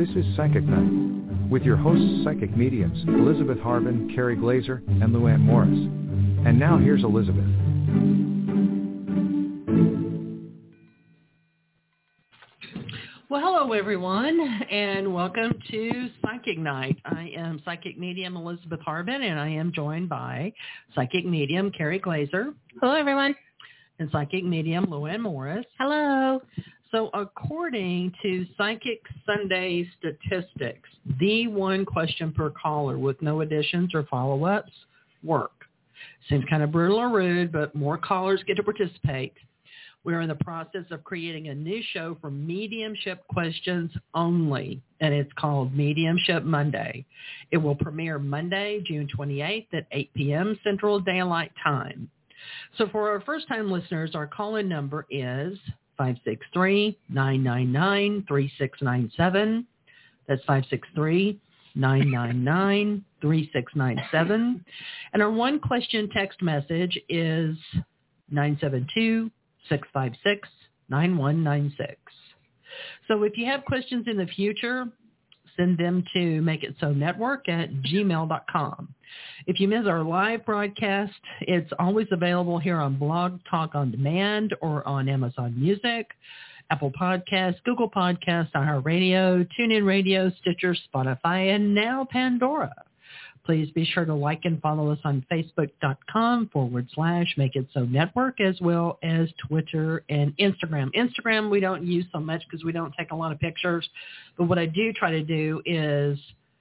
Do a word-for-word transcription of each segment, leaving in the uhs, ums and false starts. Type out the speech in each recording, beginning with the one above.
This is Psychic Night, with your hosts, psychic mediums, Elizabeth Harbin, Carrie Glazer, and Luann Morris. And now here's Elizabeth. Well, hello, everyone, and welcome to Psychic Night. I am psychic medium Elizabeth Harbin, and I am joined by psychic medium Carrie Glazer. Hello, everyone. And psychic medium Luann Morris. Hello. So according to Psychic Sunday statistics, the one question per caller with no additions or follow-ups work. Seems kind of brutal or rude, but more callers get to participate. We're in the process of creating a new show for mediumship questions only, and it's called Mediumship Monday. It will premiere Monday, June twenty-eighth at eight p.m. Central Daylight Time. So for our first-time listeners, our call-in number is five six three, nine nine nine, three six nine seven. That's five six three, nine nine nine, three six nine seven. And our one-question text message is nine seven two, six five six, nine one nine six. So if you have questions in the future, send them to make it so network at gmail dot com. If you miss our live broadcast, it's always available here on Blog Talk On Demand or on Amazon Music, Apple Podcasts, Google Podcasts, iHeartRadio, TuneIn Radio, Stitcher, Spotify, and now Pandora. Please be sure to like and follow us on Facebook.com forward slash Make It So Network, as well as Twitter and Instagram. Instagram we don't use so much because we don't take a lot of pictures. But what I do try to do is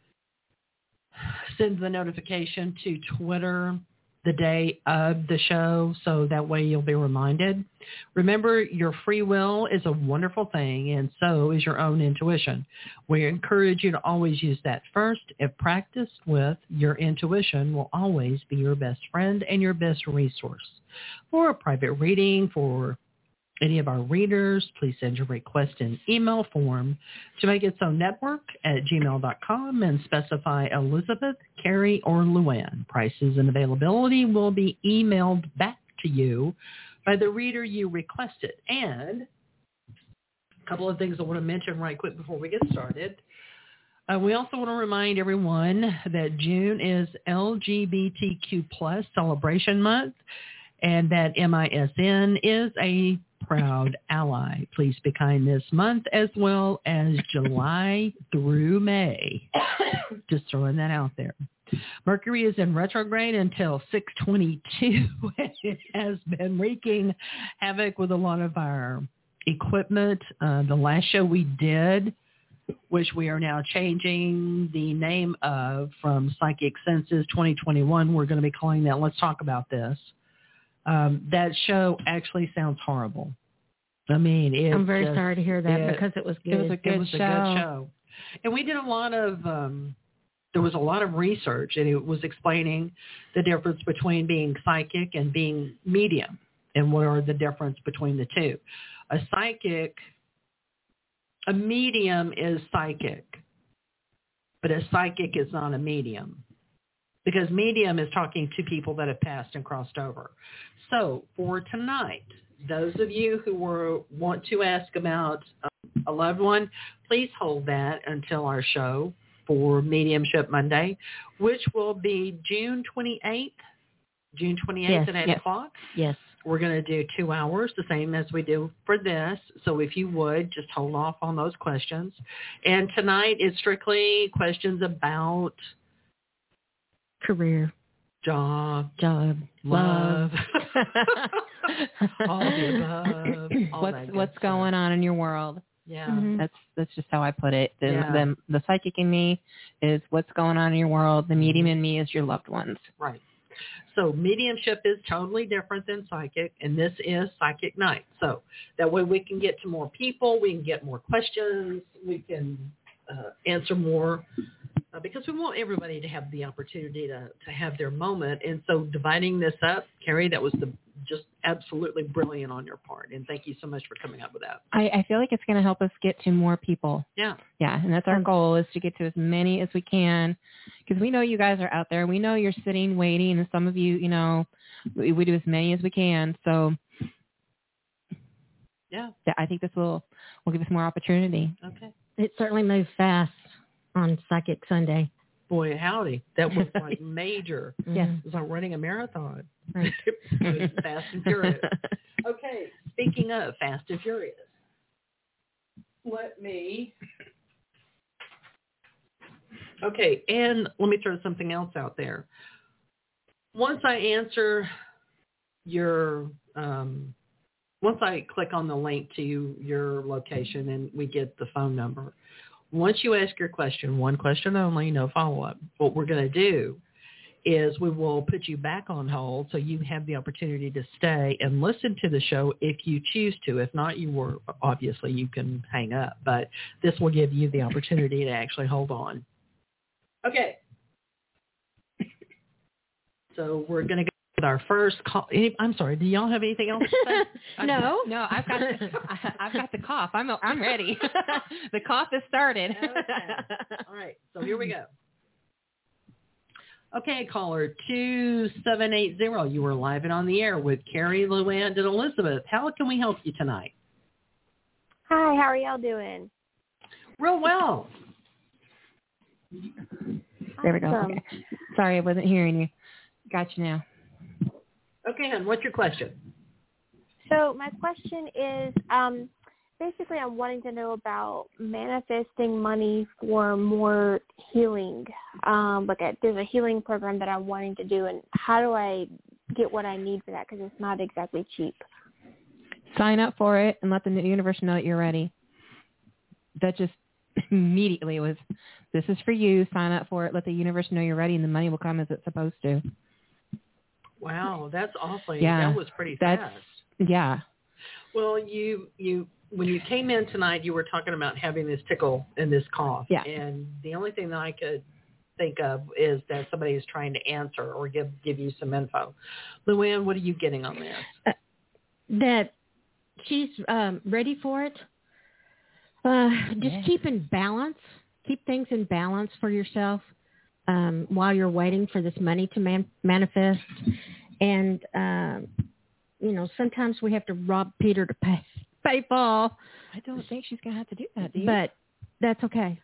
send the notification to Twitter the day of the show, so that way you'll be reminded. Remember, your free will is a wonderful thing, and so is your own intuition. We encourage you to always use that first. If practiced with, your intuition will always be your best friend and your best resource. For a private reading, for any of our readers, please send your request in email form to Make It So Network at gmail dot com and specify Elizabeth, Carrie, or Luann. Prices and availability will be emailed back to you by the reader you requested. And a couple of things I want to mention right quick before we get started. Uh, we also want to remind everyone that June is L G B T Q plus celebration month, and that M I S N is a proud ally. Please be kind this month, as well as July through May. Just throwing that out there. Mercury is in retrograde until six twenty-two. It has been wreaking havoc with a lot of our equipment. Uh, the last show we did, which we are now changing the name of from Psychic Senses twenty twenty-one, we're going to be calling that Let's Talk About This. Um, that show actually sounds horrible. I mean, it's I'm very just, sorry to hear that it, because it was good. It was a good, it was show. a good show. And we did a lot of, um, there was a lot of research, and it was explaining the difference between being psychic and being medium, and what are the difference between the two. A psychic, a medium is psychic, but a psychic is not a medium. Because medium is talking to people that have passed and crossed over. So for tonight, those of you who were want to ask about um, a loved one, please hold that until our show for Mediumship Monday, which will be June twenty-eighth. June twenty-eighth yes, at eight yes, o'clock. Yes. We're going to do two hours, the same as we do for this. So if you would, just hold off on those questions. And tonight is strictly questions about career, job, job, love, love. all the above. All what's that what's stuff. going on in your world? Yeah, mm-hmm. that's that's just how I put it. The, yeah. the the psychic in me is what's going on in your world. The medium in me is your loved ones. Right. So mediumship is totally different than psychic, and this is Psychic Night. So that way we can get to more people, we can get more questions, we can uh, answer more. Uh, because we want everybody to have the opportunity to, to have their moment. And so dividing this up, Carrie, that was the just absolutely brilliant on your part. And thank you so much for coming up with that. I, I feel like it's going to help us get to more people. Yeah. Yeah. And that's our goal, is to get to as many as we can, because we know you guys are out there. We know you're sitting, waiting. And some of you, you know, we, we do as many as we can. So yeah, I think this will, will give us more opportunity. Okay. It certainly moved fast on Psychic Sunday. Boy, howdy. That was like major. Yes. It was like running a marathon. Right. It was Fast and Furious. Okay, speaking of Fast and Furious, let me... Okay, and let me throw something else out there. Once I answer your... Um, once I click on the link to your location and we get the phone number, once you ask your question, one question only, no follow-up, what we're going to do is we will put you back on hold so you have the opportunity to stay and listen to the show if you choose to. If not, you were obviously you can hang up, but this will give you the opportunity to actually hold on. Okay. So we're going to go with our first call. I'm sorry. Do y'all have anything else to say? No. No, I've got the, I, I've got the cough. I'm I'm ready. The cough has started. Okay. All right. So here we go. Okay, caller two seven eight zero. You were live and on the air with Carrie, Luann, and Elizabeth. How can we help you tonight? Hi, how are y'all doing? Real well. There we go. Awesome. Okay. Sorry, I wasn't hearing you. Got you now. Okay, and what's your question? So my question is, um, basically I'm wanting to know about manifesting money for more healing. Um, like a, there's a healing program that I'm wanting to do, and how do I get what I need for that? Because it's not exactly cheap. Sign up for it and let the universe know that you're ready. That just immediately was, this is for you. Sign up for it. Let the universe know you're ready, and the money will come as it's supposed to. Wow, that's awfully, Yeah, that was pretty that's, fast. Yeah. Well, you, you, when you came in tonight, you were talking about having this tickle and this cough. Yeah. And the only thing that I could think of is that somebody is trying to answer or give, give you some info. Luann, what are you getting on this? Uh, that she's um, ready for it. Uh, just Yeah. keep in balance. Keep things in balance for yourself um, while you're waiting for this money to man- manifest. And, um, you know, sometimes we have to rob Peter to pay, pay Paul. I don't think she's going to have to do that, do you? But that's okay.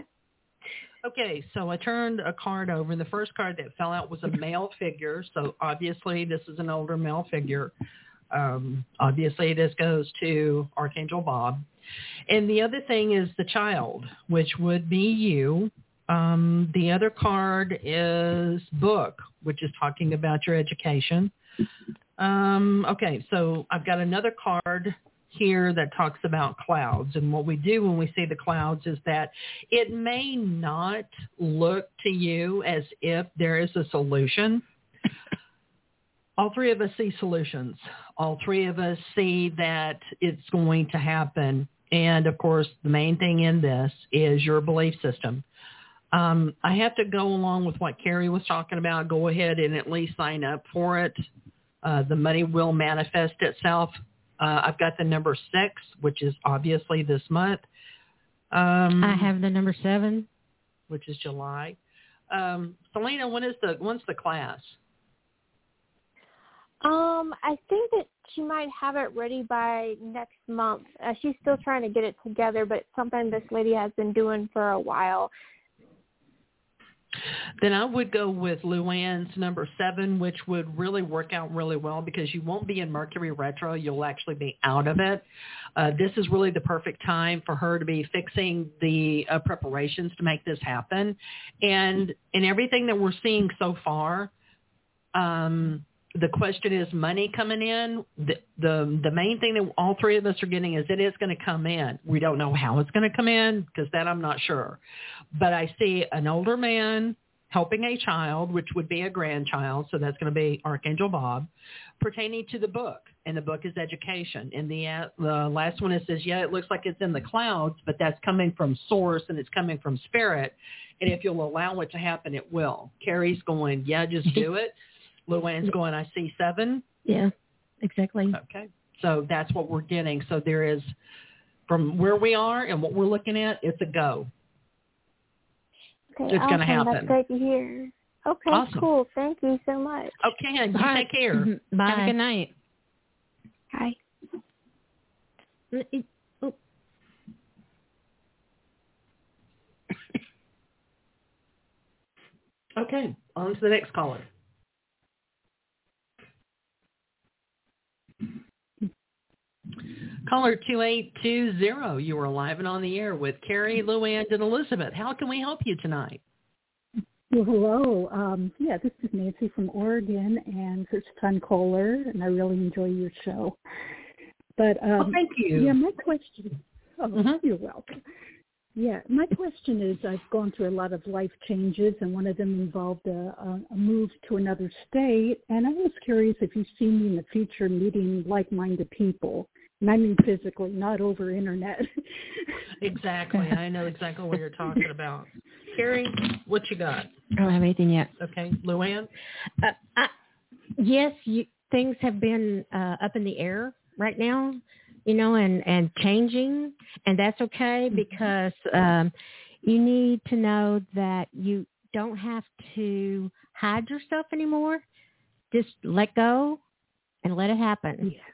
Okay, so I turned a card over, and the first card that fell out was a male figure. So obviously this is an older male figure. Um, obviously this goes to Archangel Bob. And the other thing is the child, which would be you. Um, the other card is book, which is talking about your education. Um, okay, so I've got another card here that talks about clouds. And what we do when we see the clouds is that it may not look to you as if there is a solution. All three of us see solutions. All three of us see that it's going to happen. And, of course, the main thing in this is your belief system. Um, I have to go along with what Carrie was talking about. Go ahead and at least sign up for it. Uh, the money will manifest itself. Uh, I've got the number six, which is obviously this month. Um, I have the number seven, which is July. Um, Selena, when is the when's the class? Um, I think that she might have it ready by next month. Uh, she's still trying to get it together, but it's something this lady has been doing for a while. Then I would go with Luann's number seven, which would really work out really well because you won't be in Mercury retro. You'll actually be out of it. Uh, this is really the perfect time for her to be fixing the uh, preparations to make this happen. And in everything that we're seeing so far, um, the question is money coming in. The, the the main thing that all three of us are getting is it is going to come in. We don't know how it's going to come in because that I'm not sure. But I see an older man helping a child, which would be a grandchild. So that's going to be Archangel Bob, pertaining to the book. And the book is education. And the, uh, the last one, it says, yeah, it looks like it's in the clouds, but that's coming from source and it's coming from spirit. And if you'll allow it to happen, it will. Carrie's going, yeah, just do it. Luann's going, I see seven. Yeah, exactly. Okay. So that's what we're getting. So there is, from where we are and what we're looking at, it's a go. Okay, it's awesome. going to happen. That's great to hear. Okay, awesome. Cool. Thank you so much. Okay, and you Bye. take care. Bye. Have a good night. Hi. Oh. On to the next caller. Caller two eight two zero, you are live and on the air with Carrie, Luann, and Elizabeth. How can we help you tonight? Well, hello. Um, yeah, this is Nancy from Oregon, and first time caller, and I really enjoy your show. But um, well, thank you. Yeah, my question. Oh, mm-hmm. You're welcome. Yeah, my question is, I've gone through a lot of life changes, and one of them involved a, a move to another state. And I was curious if you see me in the future meeting like-minded people. And I mean physically, not over internet. Exactly. I know exactly what you're talking about. Carrie, what you got? I don't have anything yet. Okay. Luann? Uh, I, yes, you, things have been uh, up in the air right now, you know, and, and changing, and that's okay because um, you need to know that you don't have to hide yourself anymore. Just let go and let it happen. Yeah.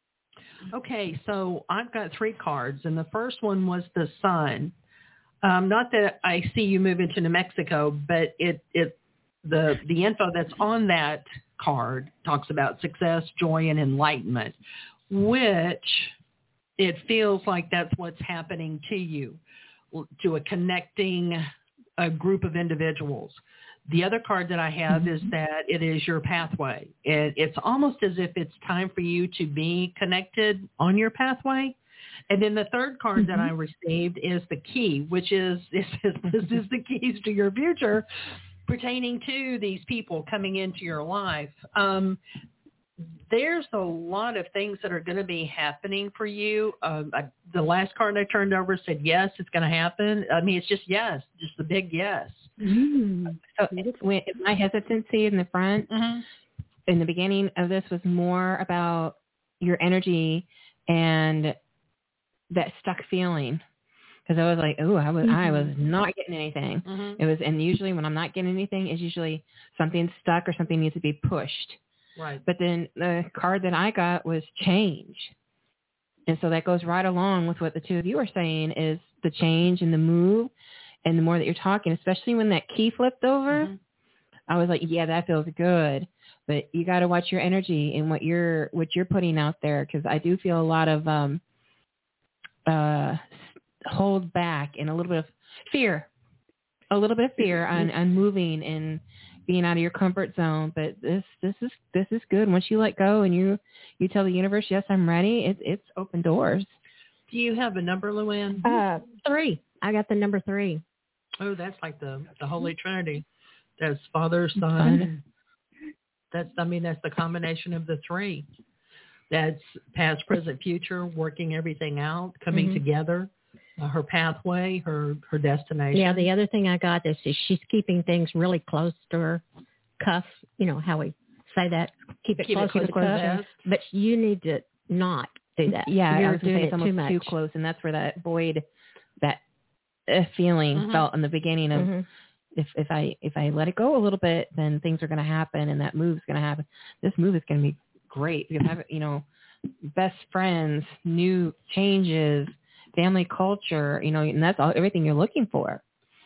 Okay, so I've got three cards, and the first one was the sun. Um, not that I see you moving to New Mexico, but it it the the info that's on that card talks about success, joy, and enlightenment, which it feels like that's what's happening to you, to a connecting a group of individuals. The other card that I have is that it is your pathway. It, it's almost as if it's time for you to be connected on your pathway. And then the third card mm-hmm. that I received is the key, which is this is, this is the keys to your future pertaining to these people coming into your life. Um, there's a lot of things that are going to be happening for you. Um, I, the last card I turned over said, yes, it's going to happen. I mean, it's just yes, just the big yes. Mm. So when, my hesitancy in the front, mm-hmm. in the beginning of this was more about your energy and that stuck feeling. Because I was like, oh, I was, mm-hmm. I was not getting anything. Mm-hmm. It was, and usually when I'm not getting anything, it's usually something stuck or something needs to be pushed. Right. But then the card that I got was change. And so that goes right along with what the two of you are saying is the change and the move. And the more that you're talking, especially when that key flipped over, mm-hmm. I was like, yeah, that feels good. But you got to watch your energy and what you're what you're putting out there, because I do feel a lot of um, uh, hold back and a little bit of fear, a little bit of fear on, on moving and being out of your comfort zone. But this this is this is good. Once you let go and you you tell the universe, yes, I'm ready. It's it's open doors. Do you have a number, Luann? Uh, three. I got the number three. Oh, that's like the, the Holy Trinity. That's Father, Son. That's, I mean, that's the combination of the three. That's past, present, future, working everything out, coming mm-hmm. together, uh, her pathway, her, her destination. Yeah, the other thing I got is, is she's keeping things really close to her cuff. You know how we say that? Keep it Keep close it to the cuff. But you need to not do that. Yeah, You're I was doing say it's it almost too much. too close, and that's where that void, that uh, feeling mm-hmm. felt in the beginning of mm-hmm. if if I if I let it go a little bit, then things are going to happen, and that move's going to happen. This move is going to be great because have you know, best friends, new changes, family culture, you know, and that's all everything you're looking for.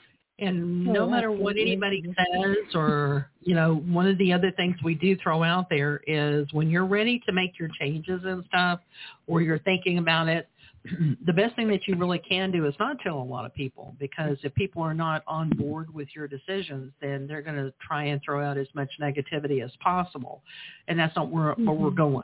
And no oh, matter what anybody says or, you know, one of the other things we do throw out there is when you're ready to make your changes and stuff or you're thinking about it, the best thing that you really can do is not tell a lot of people, because if people are not on board with your decisions, then they're going to try and throw out as much negativity as possible. And that's not where, mm-hmm. where we're going.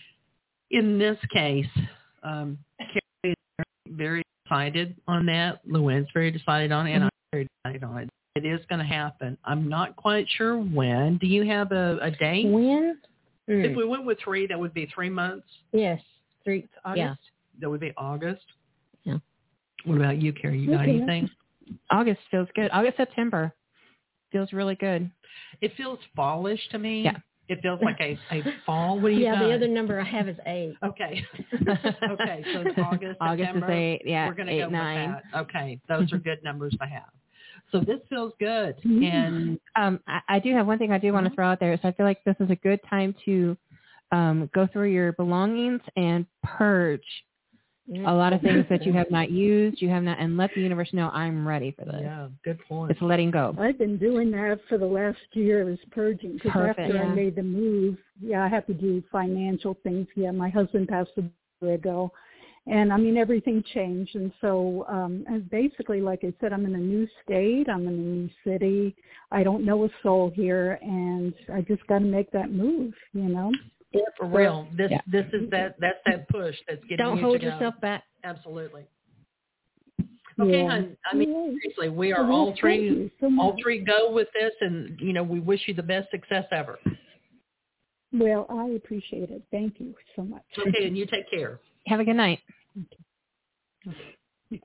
In this case, um, Carrie is very decided on that. Luann's very decided on it, and I'm very decided on it. It is going to happen. I'm not quite sure when. Do you have a, a date? When? Mm. If we went with three, that would be three months. Yes, three. August. Yeah. That would be August. Yeah. What about you, Carrie? You got okay. anything? August feels good. August, September feels really good. It feels fallish to me. Yeah. It feels like a, a fall. What do you Yeah, got? the other number I have is eight. Okay. Okay, so it's August, August September. is eight, yeah, We're going to eight, go nine. with that. Okay, those are good numbers to have. So this feels good. Mm-hmm. And um, I, I do have one thing I do mm-hmm. want to throw out there. So I feel like this is a good time to um, go through your belongings and purge a lot of things that you have not used, you have not, and let the universe know I'm ready for this. Yeah, good point. It's letting go. I've been doing that for the last year. Is purging because after yeah. I made the move, yeah, I have to do financial things. Yeah, my husband passed away ago, and I mean everything changed, and so um, and basically, like I said, I'm in a new state. I'm in a new city. I don't know a soul here, and I just got to make that move. You know. Yeah, for real. This yeah. this is that that's that push that's getting Don't you hold to go. yourself back. Absolutely. Okay, yeah. hon. I mean, Yeah. seriously, we are Well, all thank three you so much. all three go with this, and you know we wish you the best success ever. Well, I appreciate it. Thank you so much. Okay, and you take care. Have a good night. You too.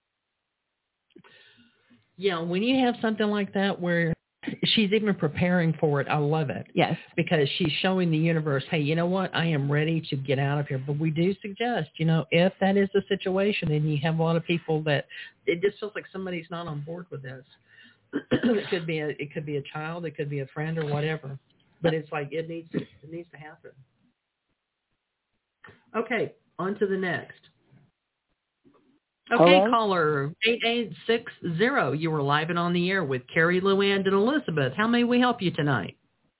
Yeah, when you have something like that where she's even preparing for it, I love it. Yes. Because she's showing the universe, hey, you know what? I am ready to get out of here. But we do suggest, you know, if that is the situation and you have a lot of people that it just feels like somebody's not on board with this. it could be a it could be a child, it could be a friend or whatever. But it's like it needs to it needs to happen. Okay, on to the next. Okay, Hello? caller eight eight six zero. You were live and on the air with Carrie, Luann, and Elizabeth. How may we help you tonight?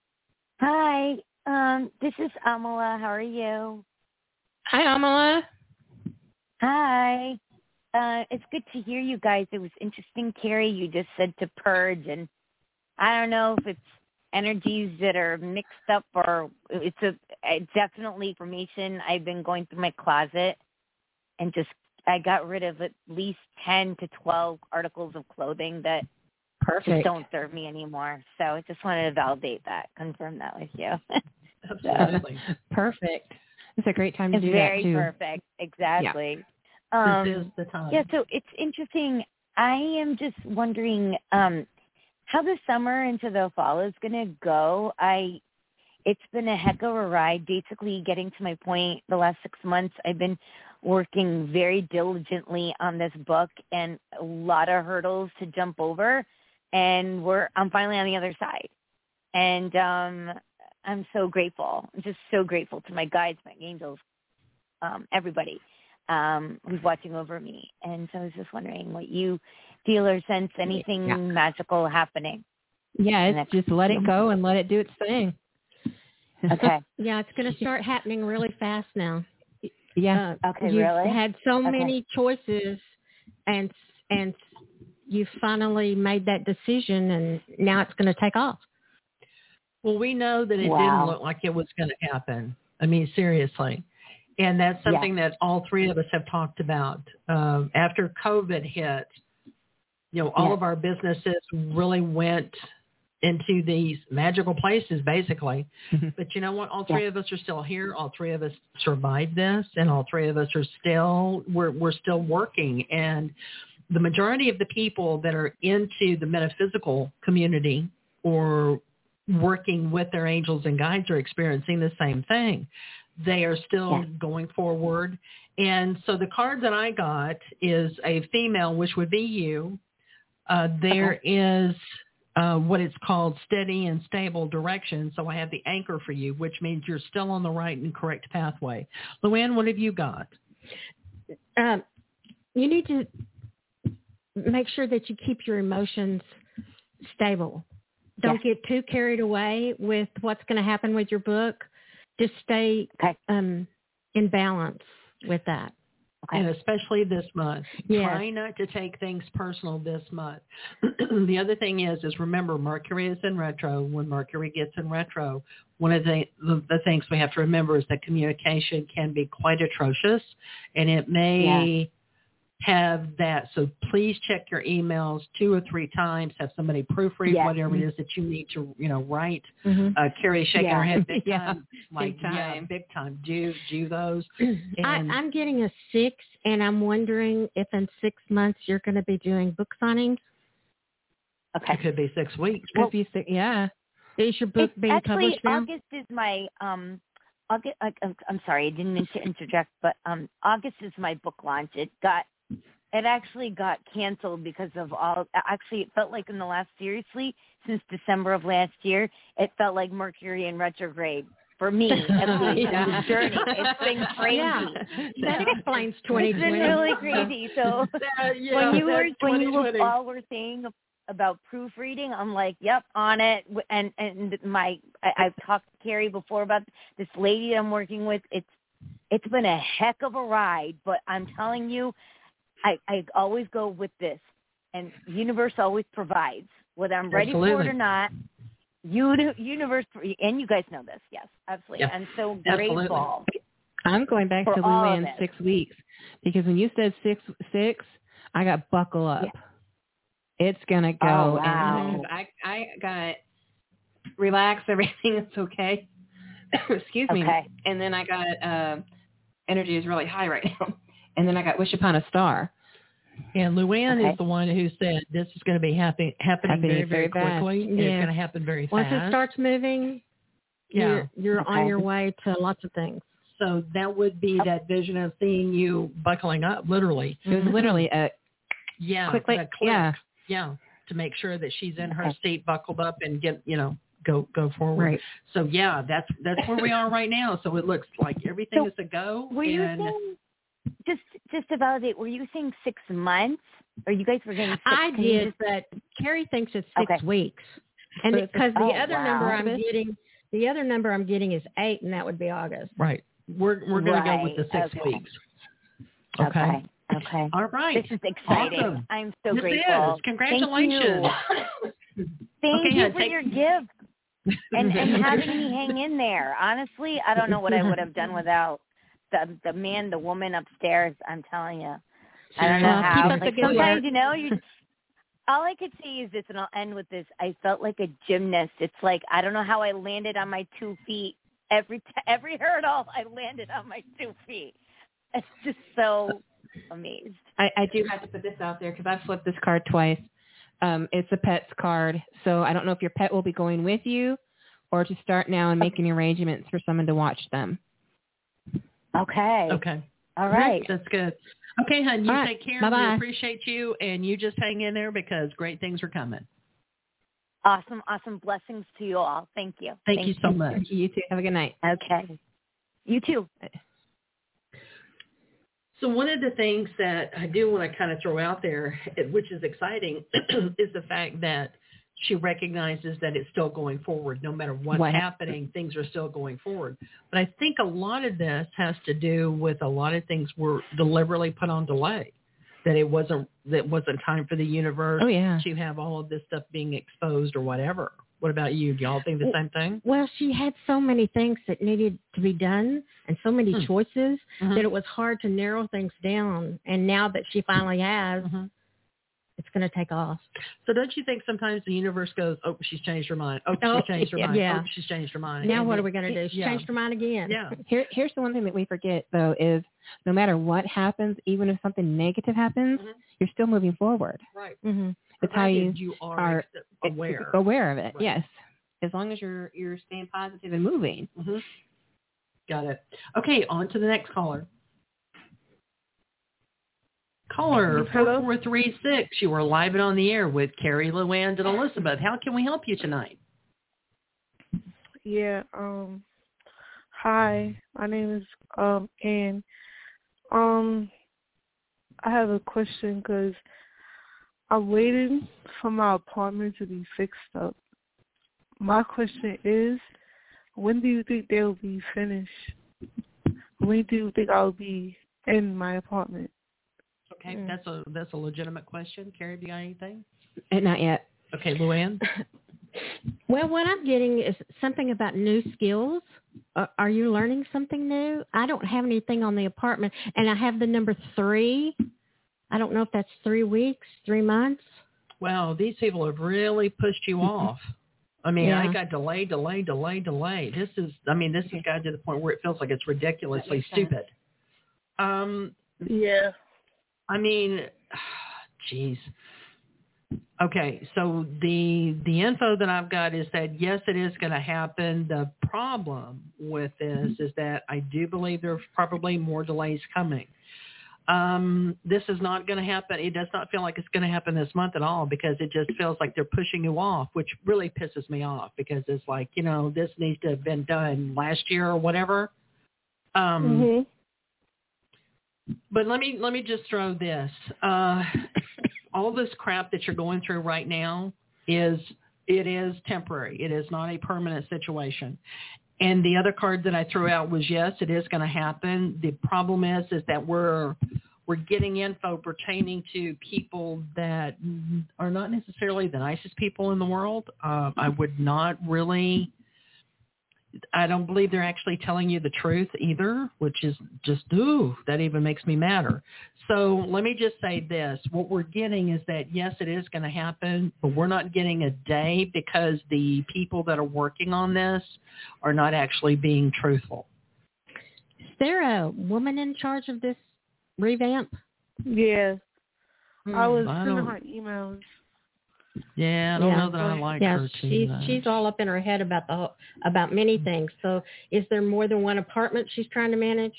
Hi, um, this is Amala. How are you? Hi, Amala. Hi. Uh, it's good to hear you guys. It was interesting, Carrie. You just said to purge, and I don't know if it's energies that are mixed up or it's a it's definitely information. I've been going through my closet and just I got rid of at least ten to twelve articles of clothing that Perfect. just don't serve me anymore. So I just wanted to validate that, confirm that with you. Absolutely. Perfect. It's a great time to It's do very that, too. perfect. Exactly. Yeah. Um, this is the time. yeah, so it's interesting. I am just wondering um, how the summer into the fall is going to go. I It's been a heck of a ride, basically getting to my point the last six months. I've been working very diligently on this book and a lot of hurdles to jump over, and we're I'm finally on the other side. And um, I'm so grateful. I'm just so grateful to my guides, my angels, um, everybody um, who's watching over me. And so I was just wondering what you feel or sense, anything Yeah. magical happening. Yeah, it's just let it go and let it do its thing. Okay. Yeah, it's going to start happening really fast now. Yeah. Uh, Okay, you've really? had so Okay. many choices, and and you finally made that decision, and now it's going to take off. Well, we know that it Wow. didn't look like it was going to happen. I mean, seriously. And that's something Yeah. that all three of us have talked about. Um, after COVID hit, you know, all Yeah. of our businesses really went into these magical places, basically. But you know what? All three Yeah. of us are still here. All three of us survived this, and all three of us are still we're we're still working. And the majority of the people that are into the metaphysical community or working with their angels and guides are experiencing the same thing. They are still Yeah. going forward. And so the card that I got is a female, which would be you. Uh, there Okay. is uh, what it's called steady and stable direction. So I have the anchor for you, which means you're still on the right and correct pathway. Luann, what have you got? Um, you need to make sure that you keep your emotions stable. Don't Yeah. get too carried away with what's going to happen with your book. Just stay Okay. um, in balance with that. Okay. And especially this month. Yes. Try not to take things personal this month. The other thing is, is remember, Mercury is in retro. When Mercury gets in retro, one of the, the, the things we have to remember is that communication can be quite atrocious, and it may have that. So please check your emails two or three times. Have somebody proofread Yeah. whatever it is that you need to, you know, write. Mm-hmm. Uh, Carrie shaking Yeah. her head big Yeah. time. Like, Big time. yeah, big time. Do, do those. I, And- I'm getting a six, and I'm wondering if in six months you're going to be doing book signings. Okay. It could be six weeks. Could be sick. Yeah. Is your book It's being actually, published now? August is my um. August. I, I'm, I'm sorry, I didn't mean to interject, but um, August is my book launch. It got, it actually got canceled because of all. Actually, it felt like in the last seriously since December of last year, it felt like Mercury in retrograde for me, at least, Yeah. in the journey. It's been crazy. Yeah, that explains twenty It's twenty. been really crazy. So yeah, when you were that's when you twenty twenty. all were saying about proofreading, I'm like, yep, on it. And and my I, I've talked to Carrie before about this lady that I'm working with. It's it's been a heck of a ride, but I'm telling you, I I always go with this, and universe always provides, whether I'm ready for Absolutely. it or not. Uni- universe, and you guys know this, yes, absolutely. Yeah. I'm so Absolutely. grateful. I'm going back For to all of Luann it. six weeks because when you said six six, I got buckle up. Yeah. It's gonna go. Oh, wow. And I I got relax, everything is okay. Excuse me. Okay. And then I got uh, energy is really high right now. And then I got wish upon a star. And Luann Okay. is the one who said this is going to be happy, happening Happening very, very, very fast. quickly. Yeah. It's going to happen very Once fast. it starts moving, Yeah. you're, you're Okay. on your way to lots of things. So that would be that vision of seeing you buckling up, literally. It was literally a Yeah. quick, like, that click. yeah. Yeah. To make sure that she's in her Okay. seat, buckled up, and get, you know, go go forward. Right. So yeah, that's that's where we are right now. So it looks like everything So is a go. Were you and saying, just just to validate, were you saying six months? Or you guys were getting six? I Can you did, just- but Carrie thinks it's six Okay. weeks. And So it's- because the oh, other wow. number I'm getting, the other number I'm getting is eight, and that would be August. right, we're we're going to go with the Right, six okay. weeks. Okay. Okay. Okay. All right. This is exciting. Awesome. I'm so This grateful. is. Congratulations. Thank you, Thank Okay, you yeah, for take- your gift and, and having me hang in there. Honestly, I don't know what I would have done without the the man, the woman upstairs. I'm telling you, I don't know Well, how. keep up the Like good sometimes, work. you know, you. All I could see is this, and I'll end with this. I felt like a gymnast. It's like I don't know how I landed on my two feet every t- every hurdle. I landed on my two feet. It's just so amazed. I, I do have to put this out there because I've flipped this card twice. Um, it's a pet's card, so I don't know if your pet will be going with you or to start now and making arrangements for someone to watch them. Okay. Okay. All right. That's good. Okay, hon, you All right. take care. Bye-bye. We appreciate you, and you just hang in there because great things are coming. Awesome, awesome blessings to you all. Thank you. Thank, you so much. You too. Have a good night. Okay. You too. So one of the things that I do want to kind of throw out there, which is exciting, is the fact that she recognizes that it's still going forward. No matter what's What? happening, things are still going forward. But I think a lot of this has to do with a lot of things were deliberately put on delay, that it wasn't that wasn't time for the universe Oh, yeah. to have all of this stuff being exposed or whatever. What about you? Do y'all think the same thing? Well, she had so many things that needed to be done and so many Hmm. choices Mhm. that it was hard to narrow things down. And now that she finally has, Mhm. it's going to take off. So don't you think sometimes the universe goes, oh, she's changed her mind. Oh, she's Oh, changed her yeah. mind. Yeah. Oh, she's changed her mind. Now And what it- are we going to do? She yeah. changed her mind again. Yeah. Here, here's the one thing that we forget, though, is no matter what happens, even if something negative happens, Mhm. you're still moving forward. Right. Mm-hmm. It's how you Provided you are, are ex- aware. aware of it. Right. Yes, as long as you're you're staying positive and moving. Mm-hmm. Got it. Okay, on to the next caller. Caller Hello? four four three six. You are live and on the air with Carrie, Luann, and Elizabeth. How can we help you tonight? Yeah, um hi. My name is um Ann. Um I have a question because I'm waiting for my apartment to be fixed up. My question is, when do you think they'll be finished? When do you think I'll be in my apartment? Okay, Mm. that's a that's a legitimate question. Carrie, do you got anything? And not yet. Okay, Luann. Well, what I'm getting is something about new skills. Uh, are you learning something new? I don't have anything on the apartment, and I have the number three. I don't know if that's three weeks, three months. Wow, these people have really pushed you off. I mean, Yeah. I got delay, delay, delay, delay. This is, I mean, this has gotten to the point where it feels like it's ridiculously That makes sense. stupid. Um, Yeah. I mean, geez. Okay, so the the info that I've got is that yes, it is going to happen. The problem with this is that I do believe there's probably more delays coming. um, this is not going to happen. It does not feel like it's going to happen this month at all because it just feels like they're pushing you off, which really pisses me off because it's like, you know, this needs to have been done last year or whatever. Um, mm-hmm. But let me let me just throw this. Uh, all this crap that you're going through right now is it is temporary. It is not a permanent situation. And the other card that I threw out was, yes, it is going to happen. The problem is is that we're we're getting info pertaining to people that are not necessarily the nicest people in the world. Uh, I would not really. I don't believe they're actually telling you the truth either, which is just, ooh, that even makes me madder. So let me just say this. What we're getting is that, yes, it is going to happen, but we're not getting a day because the people that are working on this are not actually being truthful. Is there a woman in charge of this revamp? Yeah. Hmm, I was I sending don't- her emails. Yeah, I don't Yeah. know that I like yeah, her too she's much. she's all up in her head about the whole, about many things. So, is there more than one apartment she's trying to manage?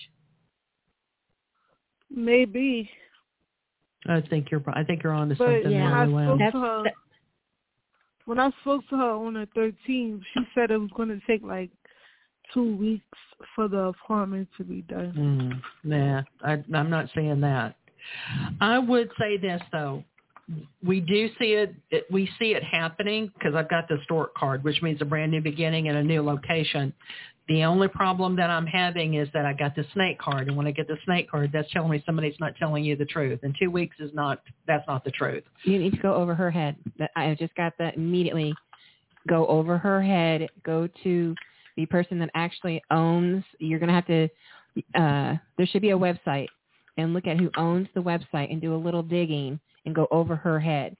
Maybe. I think you're. I think you're on to But something yeah, when I really well. spoke That's- to her, that- when I spoke to her on the thirteenth, she said it was going to take like two weeks for the apartment to be done. Mm, nah, I, I'm not saying that. I would say this though. We do see it, it we see it happening because I've got the stork card, which means a brand new beginning and a new location. The only problem that I'm having is that I got the snake card, and when I get the snake card, that's telling me somebody's not telling you the truth. And two weeks is not, that's not the truth. You need to go over her head. That- I just got that immediately. Go over her head. Go to the person that actually owns. You're going to have to, uh, there should be a website, and look at who owns the website and do a little digging and go over her head.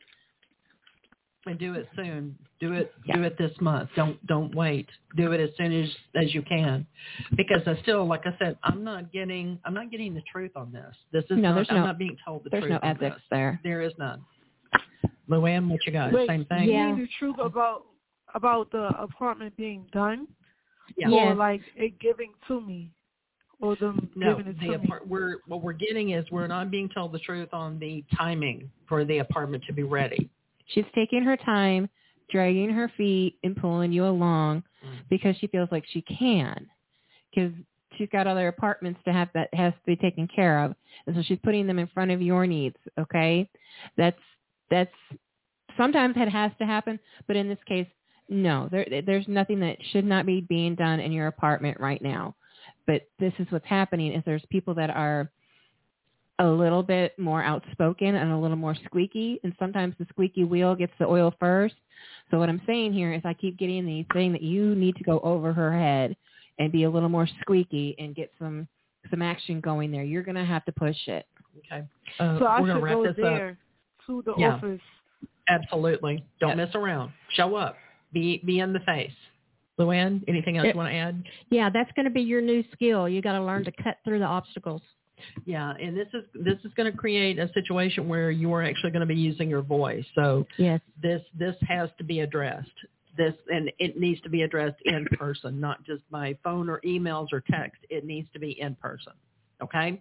And do it soon. Do it. Yeah. Do it this month. Don't don't wait. Do it as soon as as you can, because I still, like I said, I'm not getting I'm not getting the truth on this. This is No, not. there's I'm no- not being told the There's truth. no on ethics this. there. There is none. Luann, what you got? Wait, Same thing. you Yeah. mean the truth about about the apartment being done, Yeah. Yeah. or like it giving to me, or them No, giving it the to me? apart- we're what we're getting is we're not being told the truth on the timing for the apartment to be ready. She's taking her time, dragging her feet and pulling you along Mm. because she feels like she can. Because she's got other apartments to have that has to be taken care of. And so she's putting them in front of your needs, okay? That's, that's, sometimes it has to happen, but in this case, no. There, there's nothing that should not be being done in your apartment right now. But this is what's happening is there's people that are a little bit more outspoken and a little more squeaky, and sometimes the squeaky wheel gets the oil first. So what I'm saying here is I keep getting the thing that you need to go over her head and be a little more squeaky and get some some action going there. You're going to have to push it. Okay. Uh, So I we're gonna should wrap go this up. there to the Yeah. office. Absolutely. Don't Yep. mess around. Show up. Be be in the face. Luann, anything else It- you want to add? Yeah, that's going to be your new skill. You got to learn to cut through the obstacles. Yeah, and this is this is going to create a situation where you are actually going to be using your voice. So Yes. this this has to be addressed. This and it needs to be addressed in person, not just by phone or emails or text. It needs to be in person. Okay.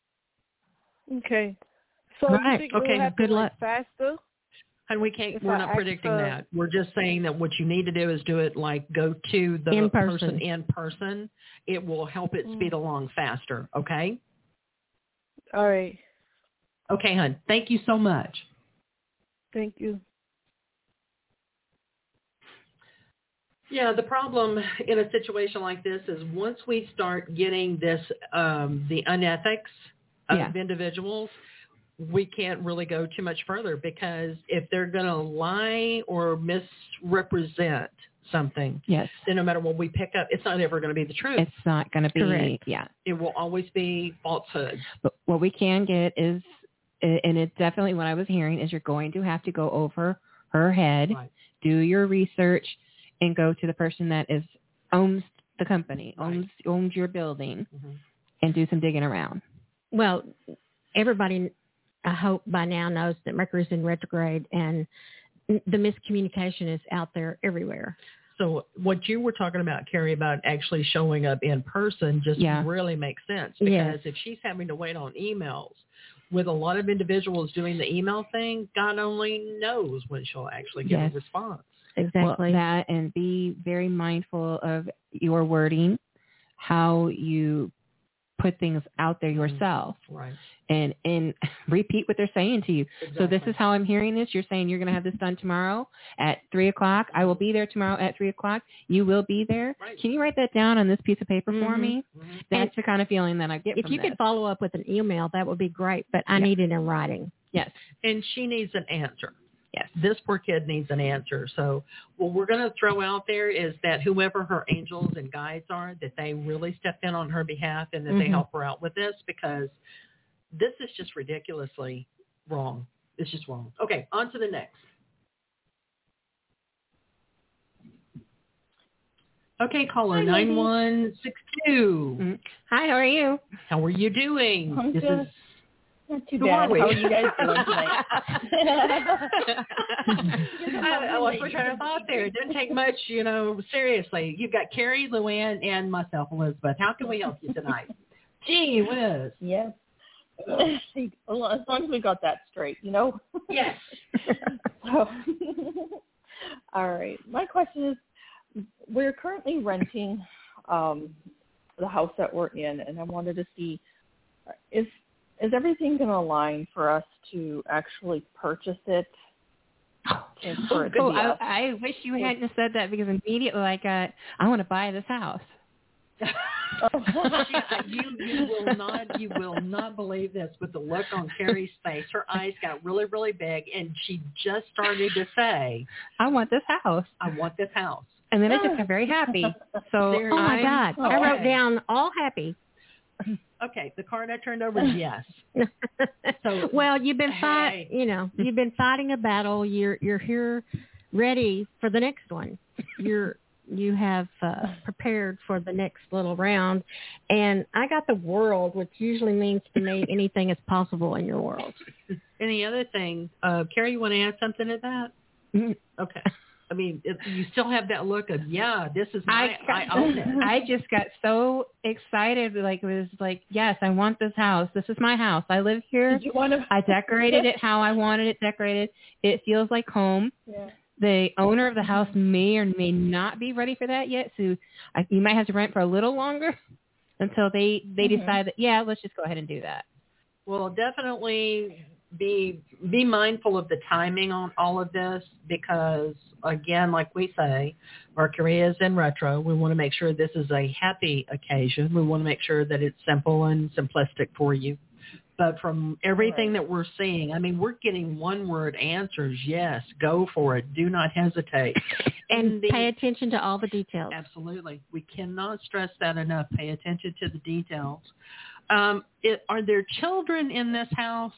Okay. So All you right. think Okay, it'll happen good like luck. faster? And we can't. If We're I not ask predicting her- that. We're just saying that what you need to do is do it like go to the In person. in person. It will help it speed Mm. along faster. Okay. All right. Okay, hon. Thank you so much. Thank you. Yeah, the problem in a situation like this is once we start getting this, um, the unethics of Yeah. individuals, we can't really go too much further because if they're going to lie or misrepresent something, Yes. then no matter what we pick up, it's not ever going to be the truth. It's not going to be, Correct. yeah. It will always be falsehood. But what we can get is, and it's definitely what I was hearing, is you're going to have to go over her head, Right. do your research, and go to the person that is owns the company, Right. owns owns your building, Mhm. and do some digging around. Well, everybody, I hope by now knows that Mercury's in retrograde and the miscommunication is out there everywhere. So what you were talking about, Carrie, about actually showing up in person just Yeah. really makes sense because Yes. if she's having to wait on emails with a lot of individuals doing the email thing, God only knows when she'll actually get Yes. a response. Exactly. Well, that and be very mindful of your wording, how you put things out there yourself, Right. and and repeat what they're saying to you. Exactly. So this is how I'm hearing this. You're saying you're going to have this done tomorrow at three o'clock. I will be there tomorrow at three o'clock. You will be there. Right. Can you write that down on this piece of paper for Mhm. me? Mhm. That's the kind of feeling that I get If from you this. could follow up with an email, that would be great, but I Yeah. need it in writing. Yes. And she needs an answer. Yes. This poor kid needs an answer. So what we're going to throw out there is that whoever her angels and guides are, that they really step in on her behalf and that they Mhm. help her out with this because this is just ridiculously wrong. It's just wrong. Okay, on to the next. Okay, caller Hi, nine ladies. one six two. Mhm. Hi, how are you? How are you doing? I'm this good. is Not too Who bad. are we? How are you guys doing tonight? I, I lost my train of thought there. It didn't take much, you know, seriously. You've got Carrie, Luann, and myself, Elizabeth. How can we help you tonight? Gee whiz. Yes. See, well, as long as we got that straight, you know? Yes. So, all right. My question is, we're currently renting um, the house that we're in, and I wanted to see, is is everything going to align for us to actually purchase it? And for it to Oh, be I, us? I wish you hadn't have said that because immediately I got, I want to buy this house. you you will not you will not believe this, but the look on Carrie's face, her eyes got really really big, and she just started to say, I want this house. "I want this house." And then I just got very happy. So There- Oh my I'm- God! I wrote Okay. down all happy. Okay, the card I turned over is yes. So well, you've been fight, hey. you know, you've been fighting a battle. You're you're here, ready for the next one. You're you have uh, prepared for the next little round, and I got the world, which usually means to me anything is possible in your world. And the other thing, uh, Carrie, you want to add something to that? Mhm. Okay. I mean, it, you still have that look of, yeah, this is my, I, I own it. I just got so excited. Like it was like, yes, I want this house. This is my house. I live here. Did you want to? I decorated it how I wanted it decorated. It feels like home. Yeah. The owner of the house may or may not be ready for that yet. So I, you might have to rent for a little longer until they, they Mhm. decide that, yeah, let's just go ahead and do that. Well, definitely be be mindful of the timing on all of this because, again, like we say, Mercury is in retro. We want to make sure this is a happy occasion. We want to make sure that it's simple and simplistic for you. But from everything Right. that we're seeing, I mean, we're getting one-word answers. Yes, go for it. Do not hesitate. And the- pay attention to all the details. Absolutely. We cannot stress that enough. Pay attention to the details. Um, it, are there children in this house?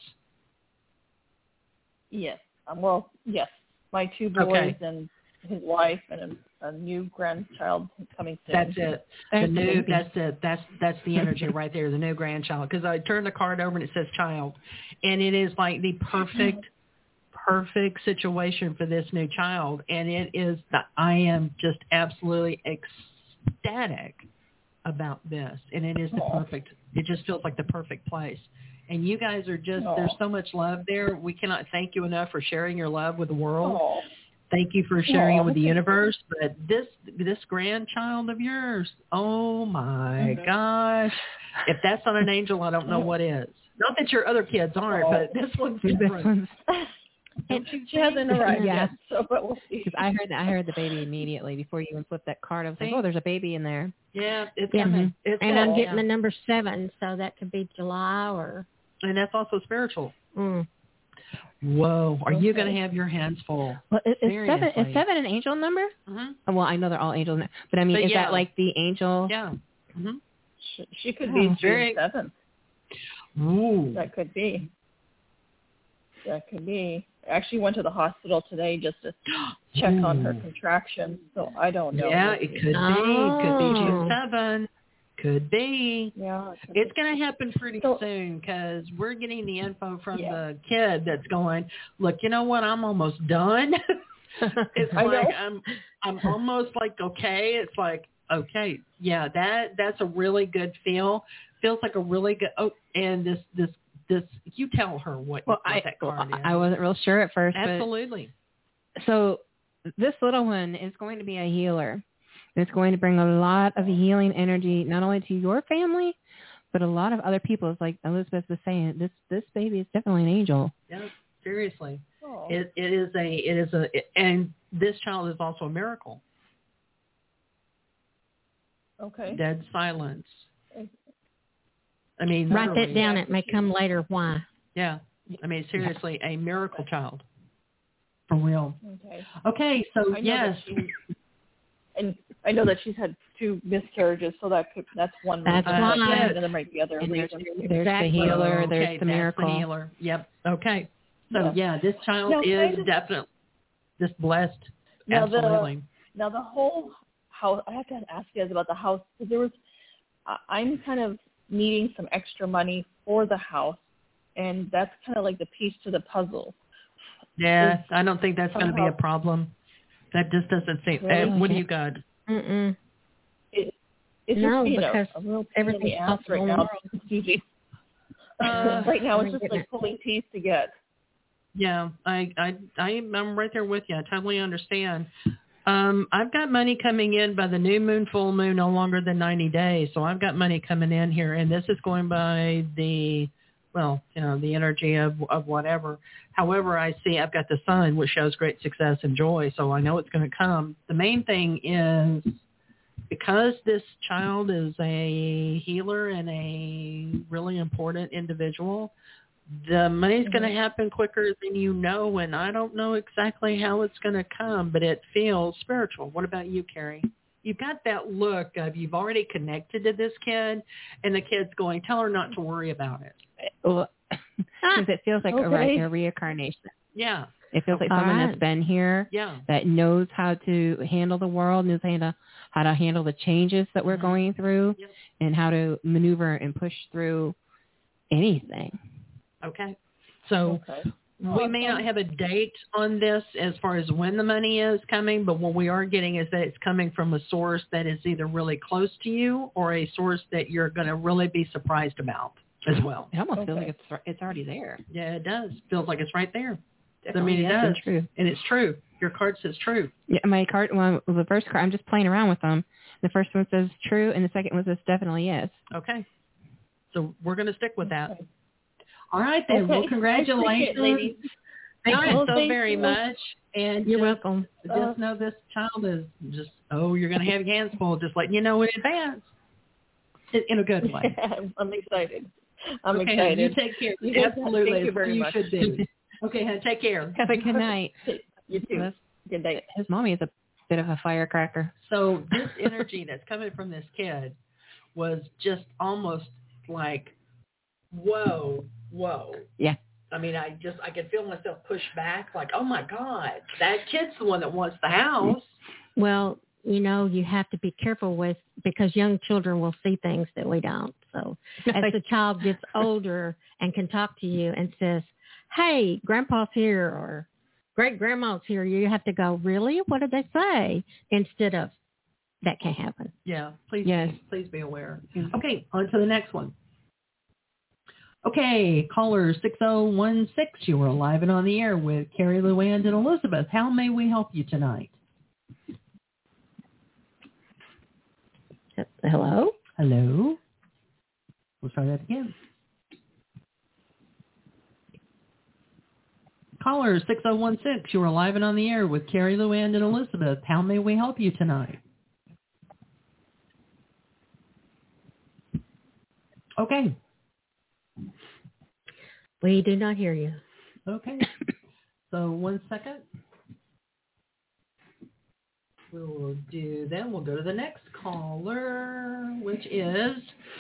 Yes. Um, well, yes. My two boys Okay. and his wife and a, a new grandchild coming soon. That's it. There's the the new, baby. that's it. That's that's the energy right there. The new grandchild. Because I turned the card over and it says child, and it is like the perfect, perfect situation for this new child. And it is the I am just absolutely ecstatic about this, and it is the Aw. perfect. It just feels like the perfect place. And you guys are just, Aw. there's so much love there. We cannot thank you enough for sharing your love with the world. Oh, Thank you for sharing Aw, it with the thank you. universe. But this this grandchild of yours, oh my Mhm. gosh. If that's not an angel, I don't know what is. Not that your other kids aren't, Aw. but this one's This different. one's, Don't you she hasn't arrived Yeah. yet, so but we'll see. because I heard that I heard the baby immediately before you even flipped that card. I was like, See? oh, there's a baby in there. Yeah, it's Yeah. coming. It's And I'm coming. getting the number seven, so that could be July or. And that's also spiritual. Mm. Whoa, are you Okay. going to have your hands full? Well, is, is seven Seriously. is seven an angel number? Mm-hmm. Oh, well, I know they're all angels, but I mean, But is yeah. that like the angel? Yeah. Mm-hmm. She, she could Oh, be June very- seventh. Ooh. That could be. That could be. I actually went to the hospital today just to check on her Ooh. contractions, so I don't know. Yeah, We'll it see. could be. Could be June Oh. seven. Could be. Yeah. it could It's be. going to happen pretty So- soon because we're getting the info from Yeah. the kid that's going, look, you know what? I'm almost done. It's I like know. I'm I'm almost like okay. It's like okay, yeah, that that's a really good feel. Feels like a really good. Oh, and this this this. You tell her what, Well, what I, that card well, is. I wasn't real sure at first. Absolutely. But, so this little one is going to be a healer. It's going to bring a lot of healing energy, not only to your family, but a lot of other people. It's like Elizabeth was saying, this this baby is definitely an angel. Yeah, seriously. Oh. It it is a it is a and this child is also a miracle. Okay. Dead silence. I mean, Write that literally. down. It may come later. Why? Yeah. I mean, seriously, a miracle child. For real. Okay. Okay, so I know yes. that she, and I know that she's had two miscarriages, so that could, that's one That's reason. why. But then there might be other And there's, reasons. there's Exactly. the healer, Okay, there's the that's miracle. the healer. Yep. Okay. So Yeah. yeah, this child Now, is kind of- definitely just blessed. Now Absolutely. the now the whole house. I have to ask you guys about the house because there was. I- I'm kind of needing some extra money for the house, and that's kind of like the piece to the puzzle. Yeah, I don't think that's going to be a somehow- problem. That just doesn't seem. Really? Uh, what do you got? Mm-mm. It, it's No, just being because a, a real pain in everything's the ass possible right in the now. world. Excuse me. Uh, right now, it's I'm just getting like pulling teeth to get. Yeah, I, I, I, I'm right there with you. I totally understand. Um, I've got money coming in by the new moon, full moon, no longer than ninety days. So I've got money coming in here, and this is going by the, well, you know, the energy of, of whatever. However, I see I've got the sun, which shows great success and joy. So I know it's going to come. The main thing is because this child is a healer and a really important individual, the money's Mm-hmm. going to happen quicker than you know, and I don't know exactly how it's going to come, but it feels spiritual. What about you, Carrie? You've got that look of you've already connected to this kid, and the kid's going, tell her not to worry about it. Well, because it feels like a, Okay. a reincarnation. Yeah, It feels like All someone right. that's been here, yeah. that knows how to handle the world, knows how to, how to handle the changes that we're Mhm. going through, Yep. and how to maneuver and push through anything. Okay. So Okay. we may not have a date on this as far as when the money is coming, but what we are getting is that it's coming from a source that is either really close to you or a source that you're going to really be surprised about as well. It almost Okay. feels like it's it's already there. Yeah, it does. Feels like it's right there. I Definitely mean, it has been does. true. And it's true. Your card says true. Yeah, my card, well, the first card, I'm just playing around with them. The first one says true, and the second one says definitely yes. Okay. So we're going to stick with that. Okay. All right, then. Okay. Well, I appreciate congratulations, it, ladies. Thank Well, you so thank very you. much. And You're just, welcome. just know this child is just, oh, you're going to have your hands full, just letting you know in advance. In, in a good way. I'm excited. I'm okay, excited. you take care. You guys- Absolutely. Thank you very you much. should be. Okay, honey, take care. Have a good night. You too. His, Good night. his mommy is a bit of a firecracker. So this energy that's coming from this kid was just almost like, whoa, whoa. Yeah. I mean, I just, I could feel myself push back like, oh my God, that kid's the one that wants the house. Well, you know, you have to be careful with, because young children will see things that we don't. So as the child gets older and can talk to you and says, hey, grandpa's here or great grandma's here, you have to go, really? What did they say? Instead of, that can't happen. Yeah, please, Yes. please be aware. Okay, on to the next one. Okay, caller six oh one six, you were live and on the air with Carrie Luand and Elizabeth. How may we help you tonight? Hello? Hello? We'll try that again. Caller six oh one six, you are live and on the air with Carrie Luand and Elizabeth. How may we help you tonight? Okay. We do not hear you. Okay. So one second. We will do then. We'll go to the next caller, which is,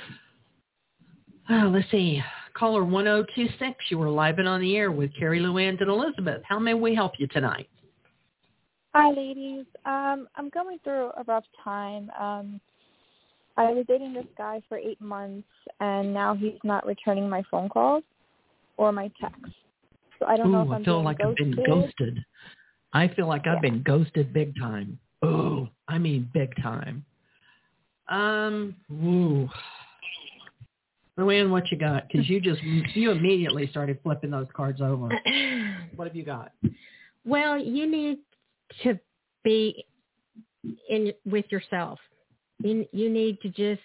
oh, let's see, caller one oh two six. You were live and on the air with Carrie Luand and Elizabeth. How may we help you tonight? Hi, ladies. Um, I'm going through a rough time. Um, I was dating this guy for eight months, and now he's not returning my phone calls or my texts. So I don't know if Ooh, I'm I feel being like ghosted. I've been ghosted. I feel like I've Yeah. been ghosted big time. Oh, I mean big time. Um, woo. Luann, what you got? Because you just, you immediately started flipping those cards over. What have you got? Well, you need to be in with yourself. You, you need to just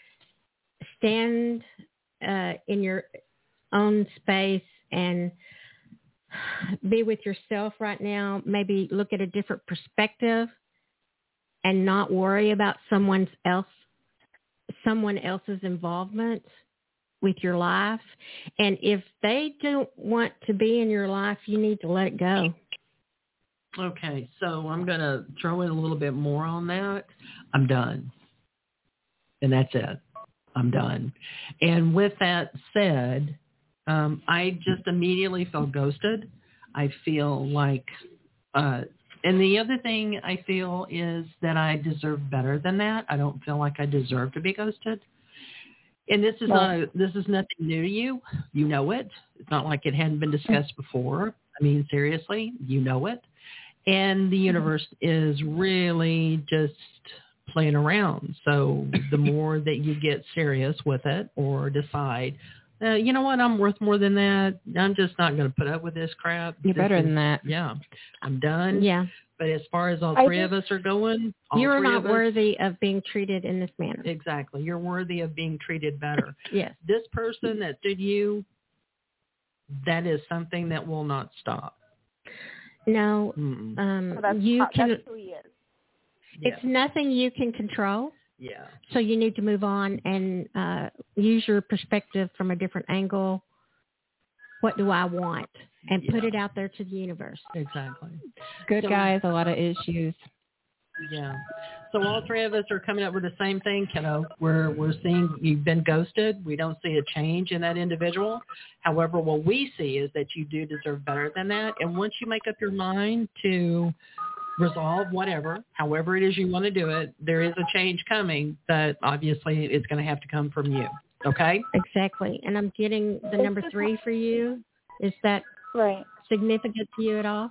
stand uh, in your own space and be with yourself right now. Maybe look at a different perspective and not worry about someone else, someone else's involvement with your life. And if they don't want to be in your life, you need to let it go. Okay, so I'm going to throw in a little bit more on that. I'm done. And that's it. I'm done. And with that said, um, I just immediately felt ghosted. I feel like, uh, and the other thing I feel is that I deserve better than that. I don't feel like I deserve to be ghosted. And this is not a, this is nothing new to you. You know it. It's not like it hadn't been discussed before. I mean, seriously, you know it. And the universe is really just playing around. So the more that you get serious with it or decide, uh, you know what, I'm worth more than that. I'm just not going to put up with this crap. You're this better is, than that. Yeah, I'm done. Yeah. But as far as all I three just, of us are going, all You're three not of us, worthy of being treated in this manner. exactly. You're worthy of being treated better. Yes. This person that did you, that is something that will not stop. No, Mm-mm. um, so that's, you how, can. that's who he is. Yeah. It's nothing you can control. Yeah. So you need to move on and uh, use your perspective from a different angle. What do I want? And put Yeah. it out there to the universe. Exactly. Good So- guys, a lot of issues. Yeah. So all three of us are coming up with the same thing, kiddo. We're we're seeing you've been ghosted. We don't see a change in that individual. However, what we see is that you do deserve better than that. And once you make up your mind to resolve whatever, however it is you want to do it, there is a change coming, but obviously it's going to have to come from you. Okay? Exactly. And I'm getting the number three for you. Is that Right. significant to you at all?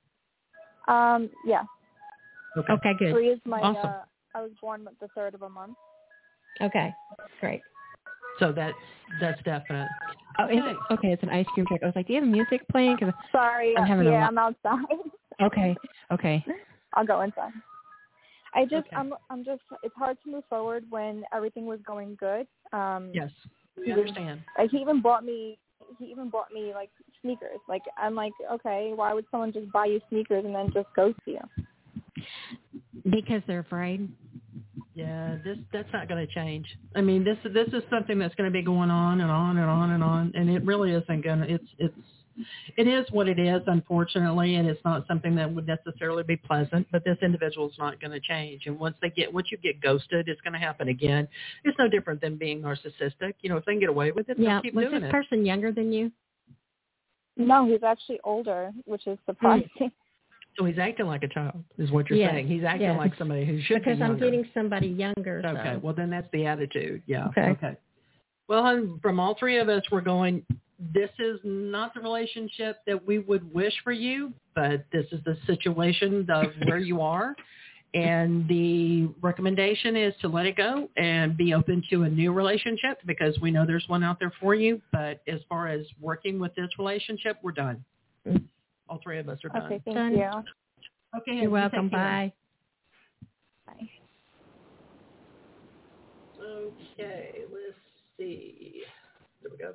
Um, yeah. Okay. Okay, good. Three is my, Awesome. uh, I was born the third of a month. Okay, great. So that that's definite. Oh, is it? Okay, it's an ice cream truck. I was like, do you have music playing? 'Cause Sorry. I'm having a yeah, lot- I'm outside. okay, okay. I'll go inside. I just, Okay. I'm, I'm just, it's hard to move forward when everything was going good. Um, Yes. We understand. Like he even bought me, he even bought me like sneakers. Like I'm like, okay, why would someone just buy you sneakers and then just ghost you? Because they're afraid. Yeah, this that's not going to change. I mean, this this is something that's going to be going on and on and on and on, and it really isn't going to. It's it's it is what it is, unfortunately, and it's not something that would necessarily be pleasant. But this individual is not going to change, and once they get once you get ghosted, it's going to happen again. It's no different than being narcissistic. You know, if they can get away with it, Yeah. they'll keep Was doing this it. person younger than you? No, he's actually older, which is surprising. So he's acting like a child, is what you're Yes, saying. He's acting yes. like somebody who should Because be I'm younger. getting somebody younger. Okay, So. well then that's the attitude. Yeah. Okay. Okay. Well, hon, from all three of us, we're going, this is not the relationship that we would wish for you, but this is the situation of where you are. And the recommendation is to let it go and be open to a new relationship because we know there's one out there for you. But as far as working with this relationship, we're done. All three of us are done. Okay, thank Done. you. Okay. You're you welcome. take care. Bye. Bye. Okay, let's see. There we go.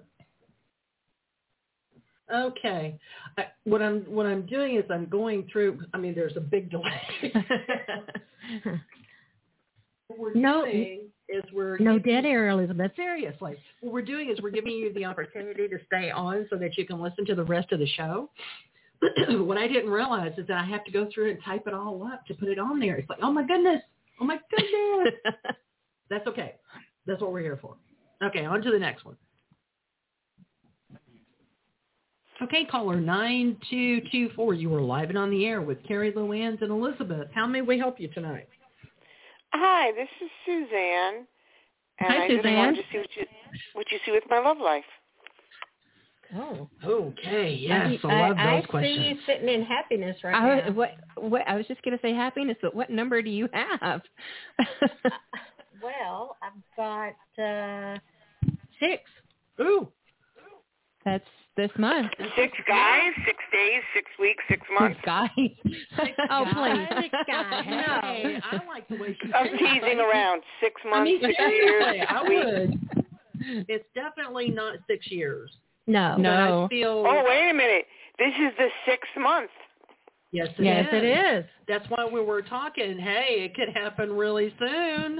Okay, I, what I'm what I'm doing is I'm going through. I mean, there's a big delay. What we're No- doing is we're No giving- dead air, Elizabeth. Seriously, what we're doing is we're giving you the opportunity to stay on so that you can listen to the rest of the show. What I didn't realize is that I have to go through and type it all up to put it on there. It's like, oh my goodness, oh my goodness. That's okay. That's what we're here for. Okay, on to the next one. Okay, caller nine two two four. You were live and on the air with Carrie Luann and Elizabeth. How may we help you tonight? Hi, this is Suzanne. And Hi, I just Suzanne. wanted to see what you, what you see with my love life. Oh. Okay. Yes, I, I love I, those I questions. see you sitting in happiness right I now. was, what, what, I was just going to say happiness, but what number do you have? Well, I've got uh, six. Ooh. That's this month. Six guys, six days, six weeks, six months. Six guys. Oh, please. Six guys. No. Hey, I like the way she I'm says teasing it. around. Six months, I mean, six seriously, years, I six weeks. would. It's definitely not six years. No. No. But I feel. Oh, wait a minute. This is the sixth month. Yes, it Yes, is. it is. That's why we were talking, hey, it could happen really soon.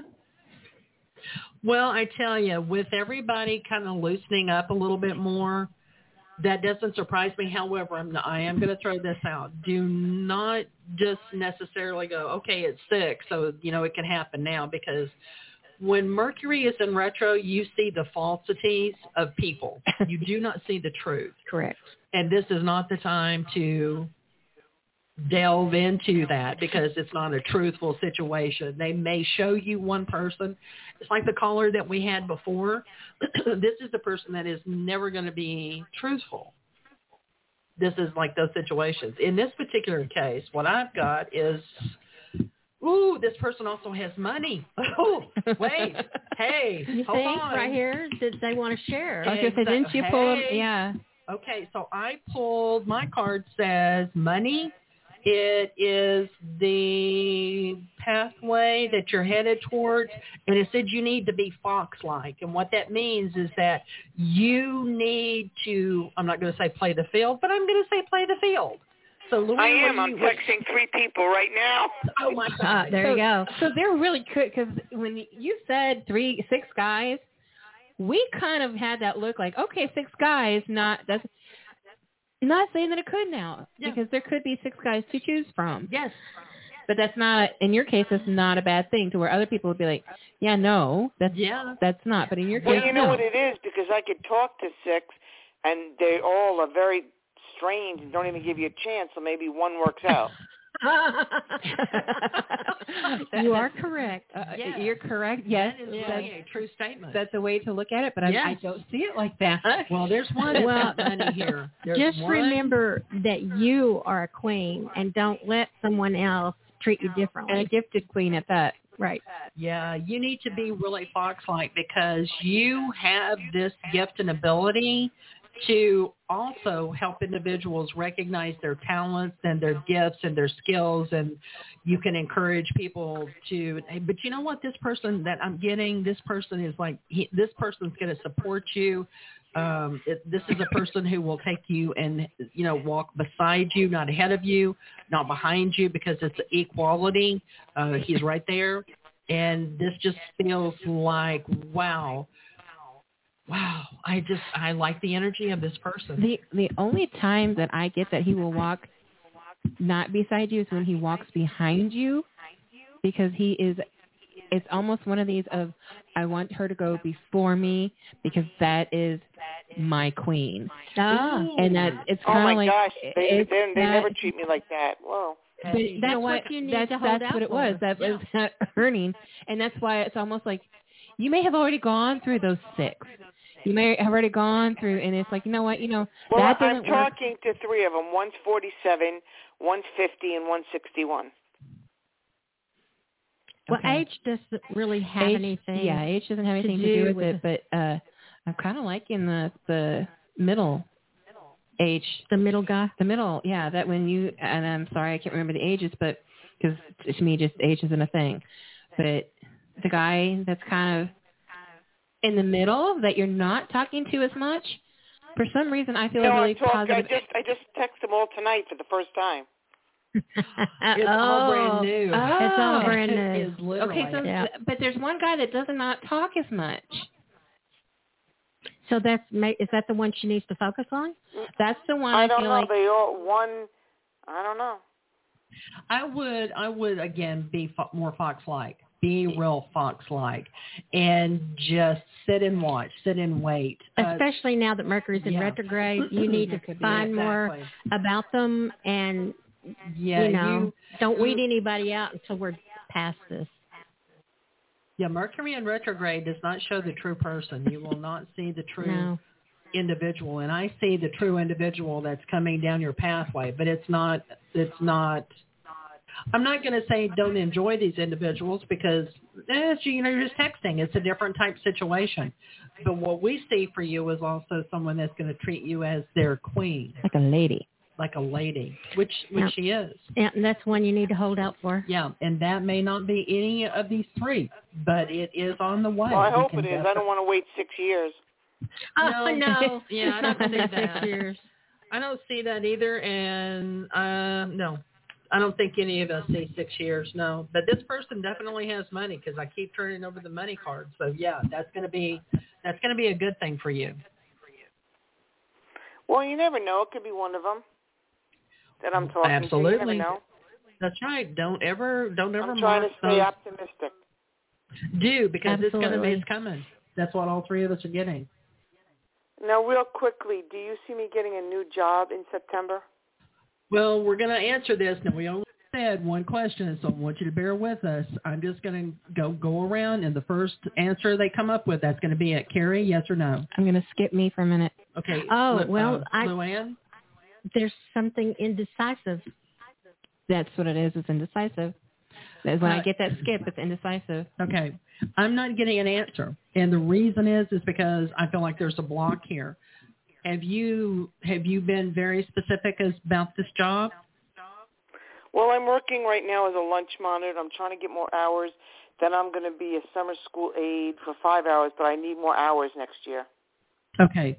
Well, I tell you, with everybody kind of loosening up a little bit more, that doesn't surprise me. However, I'm not, I am going to throw this out. Do not just necessarily go, okay, it's six, so, you know, it can happen now, because when Mercury is in retro, you see the falsities of people. You do not see the truth. Correct. And this is not the time to delve into that, because it's not a truthful situation. They may show you one person. It's like the caller that we had before. This is the person that is never going to be truthful. This is like those situations. In this particular case, what I've got is, ooh, this person also has money. Oh, wait. Hey, You hold think on. right here that they want to share? I was going to say, didn't you pull them? Hey. Yeah. Okay, so I pulled, my card says money. It is the pathway that you're headed towards, and it said you need to be fox-like. And what that means is that you need to, I'm not going to say play the field, but I'm going to say play the field. So, Louise, I am. what I'm do you, what- texting three people right now. Oh, my Uh, God. there so, you go. So they're really good, because when you said three, six guys, we kind of had that look like, okay, six guys, not that's not saying that it could now, Yeah. because there could be six guys to choose from. Yes. But that's not, in your case, that's not a bad thing, to where other people would be like, yeah, no, that's Yeah. that's not. But in your case, Well, you know no. what it is, because I could talk to six, and they all are very strange and don't even give you a chance, so maybe one works out. You are correct. Uh, Yes. You're correct. Yes, That is that's, really a true statement. that's a way to look at it, but I, Yes. I don't see it like that. Well, there's one that's Well, got money here. There's Just one. remember that you are a queen, and don't let someone else treat you And a differently. gifted queen at that. Right. Yeah, you need to be really fox-like, because you have this gift and ability to also help individuals recognize their talents and their gifts and their skills, and you can encourage people to, hey, but you know what, this person that I'm getting, this person is like, he, this person's going to support you. Um, it, this is a person who will take you and, you know, walk beside you, not ahead of you, not behind you, because it's equality. Uh, he's right there. And this just feels like, wow, wow, I just, I like the energy of this person. The the only time that I get that he will walk not beside you is when he walks behind you, because he is, it's almost one of these of, I want her to go before me, because that is my queen. Ah. And that it's Oh, kind of my like, gosh. They, it's they, they that- never treat me like that. Whoa. But you That's know what what? you need that's to hold that's out what it for. was. That was that earning, and that's why it's almost like you may have already gone through those six. You may have already gone through, and it's like, you know what, you know Well, that I'm doesn't work. talking to three of them. One's forty-seven, one's fifty, and one's sixty-one. Well, Okay. age doesn't really have age, anything. Yeah, age doesn't have anything to, do do with, with it, but uh, I'm kind of liking the the middle age. The middle guy. The middle, yeah. That when you, and I'm sorry, I can't remember the ages, but because to me, just age isn't a thing. But the guy that's kind of in the middle, that you're not talking to as much, for some reason, I feel No, a really I'm talking. I positive. just I just texted them all tonight for the first time. It's oh, all brand new. Oh. It's all brand It new. is literally. Okay, so Yeah. but there's one guy that does not talk as much. So that's ma- is that the one she needs to focus on? That's the one I I, don't feel know. like. They all one. I don't know. I would, I would again be fo- more fox-like, be real fox-like, and just sit and watch, sit and wait. Uh, Especially now that Mercury's in yeah. retrograde, you need to Could be find more exactly. about them, and Yeah, you know, you, don't weed you- anybody out until we're past this. yeah. Mercury in retrograde does not show the true person. You will not see the true No. individual, and I see the true individual that's coming down your pathway, but it's not, it's not, I'm not going to say don't enjoy these individuals because, eh, you know, you're just texting. It's a different type situation. But what we see for you is also someone that's going to treat you as their queen. Like a lady. Like a lady, which which Yeah. she is. Yeah, and that's one you need to hold out for. Yeah, and that may not be any of these three, but it is on the way. Well, I We hope can it is. definitely- I don't want to wait six years. Oh, No. no. Yeah, I don't see Six that. years. I don't see that either, and uh, no, I don't think any of us see six years. No, but this person definitely has money because I keep turning over the money card. So yeah, that's gonna be that's gonna be a good thing for you. Well, you never know. It could be one of them that I'm talking Absolutely. to. You never know. That's right. Don't ever don't ever I'm trying to mark stay those. optimistic. Do because it's gonna be Absolutely. it's coming. That's what all three of us are getting. Now, real quickly, do you see me getting a new job in September? Well, we're going to answer this. Now, we only said one question, so I want you to bear with us. I'm just going to go go around, and the first answer they come up with, that's going to be it. Carrie, yes or no? I'm going to skip me for a minute. Okay. Oh, Lu- well, uh, I- Luann? There's something indecisive. That's what it is. It's indecisive. That's when I Uh, get that skip, it's indecisive. Okay. I'm not getting an answer, and the reason is is because I feel like there's a block here. Have you have you been very specific as, about this job? Well, I'm working right now as a lunch monitor. I'm trying to get more hours. Then I'm going to be a summer school aide for five hours, but I need more hours next year. Okay.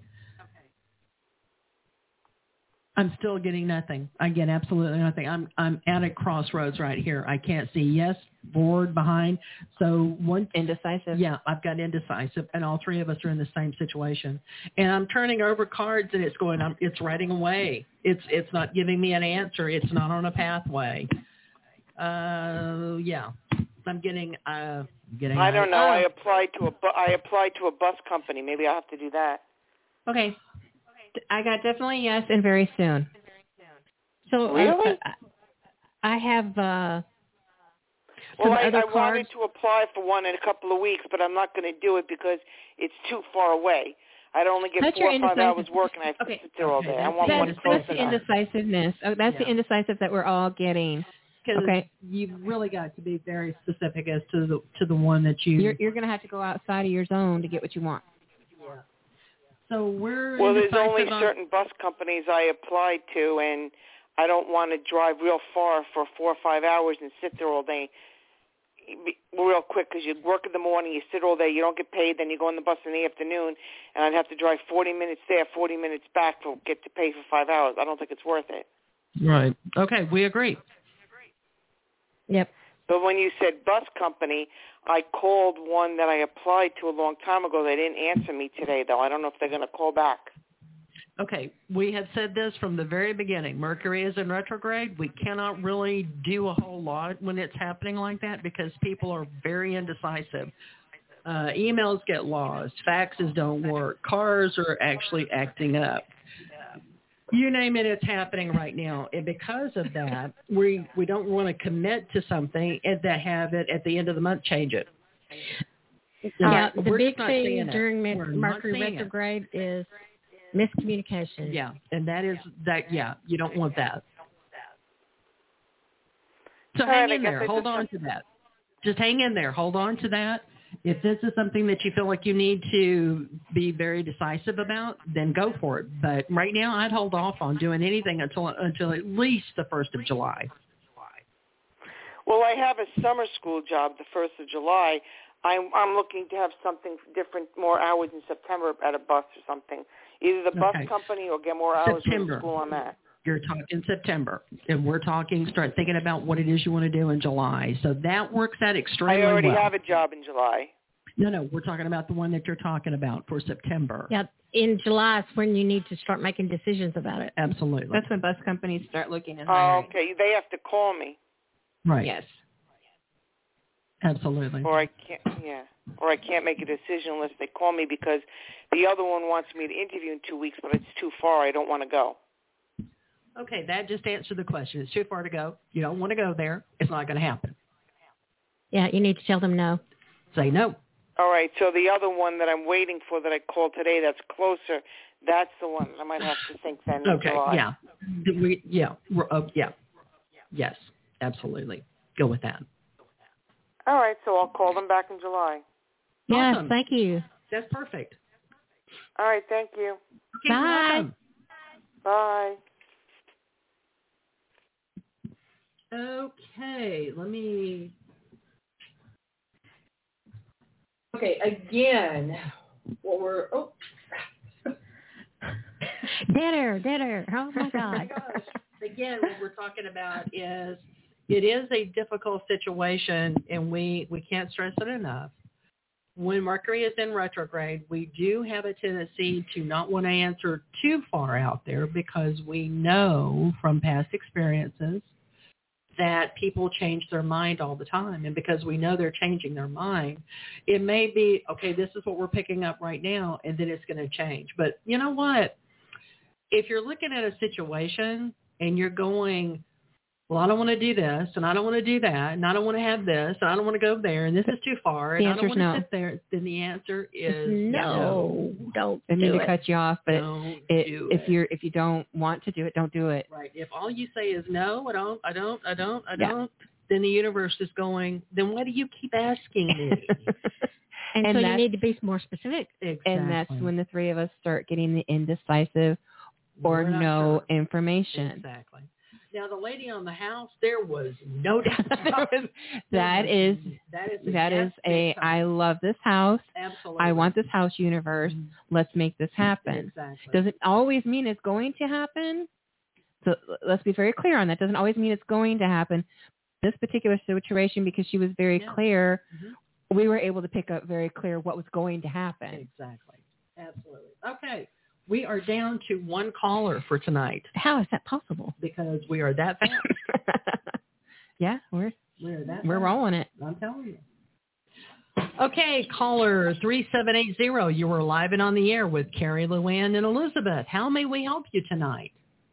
I'm still getting nothing. I get absolutely nothing. I'm I'm at a crossroads right here. I can't see yes, board, behind. So one Indecisive. Yeah, I've got indecisive, and all three of us are in the same situation. And I'm turning over cards, and it's going. I'm, it's writing away. It's it's not giving me an answer. It's not on a pathway. Uh, yeah, I'm getting uh getting. I don't know. Oh. I applied to a bu- I applied to a bus company. Maybe I'll have to do that. Okay. I got definitely yes and very soon. So uh, Really? I have uh, Well, some I, other I cards. wanted to apply for one in a couple of weeks, but I'm not going to do it because it's too far away. I'd only get That's four or your five indecisive- hours work, and I have to Okay. sit there all Okay, day. I that's want the one That's, close that's the enough. indecisiveness. Oh, that's the Yeah. indecisive that we're all getting. Because Okay. you've really got to be very specific as to the to the one that you. You're you're going to have to go outside of your zone to get what you want. So we're Well, there's indecisive only on- certain bus companies I applied to, and I don't want to drive real far for four or five hours and sit there all day. Be- Real quick, because you work in the morning, you sit all day, you don't get paid, then you go on the bus in the afternoon, and I'd have to drive forty minutes there, forty minutes back to get to pay for five hours. I don't think it's worth it. Right. Okay, we agree. Yep. But when you said bus company, I called one that I applied to a long time ago. They didn't answer me today, though. I don't know if they're going to call back. Okay, we had said this from the very beginning. Mercury is in retrograde. We cannot really do a whole lot when it's happening like that because people are very indecisive. Uh, emails get lost. Faxes don't work. Cars are actually acting up. You name it, it's happening right now. And because of that, we, we don't want to commit to something and to have it at the end of the month change it. Yeah, the We're big just not thing seeing it. during Mer- We're not Mercury seeing it. retrograde is miscommunication. Yeah, and that is that. Yeah, you don't want that. So All right, hang I in guess there. I Hold just on have- to that. Just hang in there. Hold on to that. If this is something that you feel like you need to be very decisive about, then go for it. But right now, I'd hold off on doing anything until until at least the first of July. Well, I have a summer school job the first of July. I'm, I'm looking to have something different, more hours in September at a bus or something. Either the bus Okay. company or get more hours from September. the school I'm at. You're talking September, and we're talking. Start thinking about what it is you want to do in July. So that works out extremely I already well. have a job in July. No, no, we're talking about the one that you're talking about for September. Yeah, in July is when you need to start making decisions about it. Absolutely. That's when bus companies start looking and Oh, hiring. okay. They have to call me, Right. Yes. Absolutely. or I can't. Yeah, or I can't make a decision unless they call me because the other one wants me to interview in two weeks, but it's too far. I don't want to go. Okay, that just answered the question. It's too far to go. You don't want to go there. It's not going to happen. Yeah, you need to tell them no. Say no. All right. So the other one that I'm waiting for that I called today, that's closer. That's the one I might have to think then in Okay, July. yeah. We, yeah, we're, uh, yeah. Yes, absolutely. Go with that. All right, so I'll call them back in July. Yes, Awesome. thank you. That's perfect. All right, thank you. Okay, Bye. welcome. Bye. Okay, let me. Okay, again, what we're. Oh. Dead air, dead air. Oh, my Oh my God. gosh. Again, what we're talking about is it is a difficult situation, and we, we can't stress it enough. When Mercury is in retrograde, we do have a tendency to not want to answer too far out there because we know from past experiences that people change their mind all the time. And because we know they're changing their mind, it may be, okay, this is what we're picking up right now, and then it's going to change. But you know what? If you're looking at a situation and you're going, well, I don't want to do this, and I don't want to do that, and I don't want to have this, and I don't want to go there, and this is too far, and The I don't answer's want to no. sit there, then the answer is No, no. don't I mean do to it. cut you off, but Don't it, do if it. you're if you don't want to do it, don't do it. Right. If all you say is no, I don't, I don't, I don't, I Yeah. don't, then the universe is going, then why do you keep asking me? And, And so you that's- need to be more specific. Exactly. And that's when the three of us start getting the indecisive or We're not no sure. information. Exactly. Now, the lady on the house, there was no doubt. That is that is a that yes is a big time. I love this house. Absolutely. I want this house universe. Let's make this happen. Exactly. Doesn't always mean it's going to happen. So let's be very clear on that. Doesn't always mean it's going to happen. This particular situation, because she was very Yeah. clear, Mhm. we were able to pick up very clear what was going to happen. Exactly. Absolutely. Okay. We are down to one caller for tonight How is that possible? because we are that fast. Yeah, we're We're that we're fast. rolling it. I'm telling you. Okay, caller three seven eight zero. You were live and on the air with Carrie, Luann, and Elizabeth. How may we help you tonight?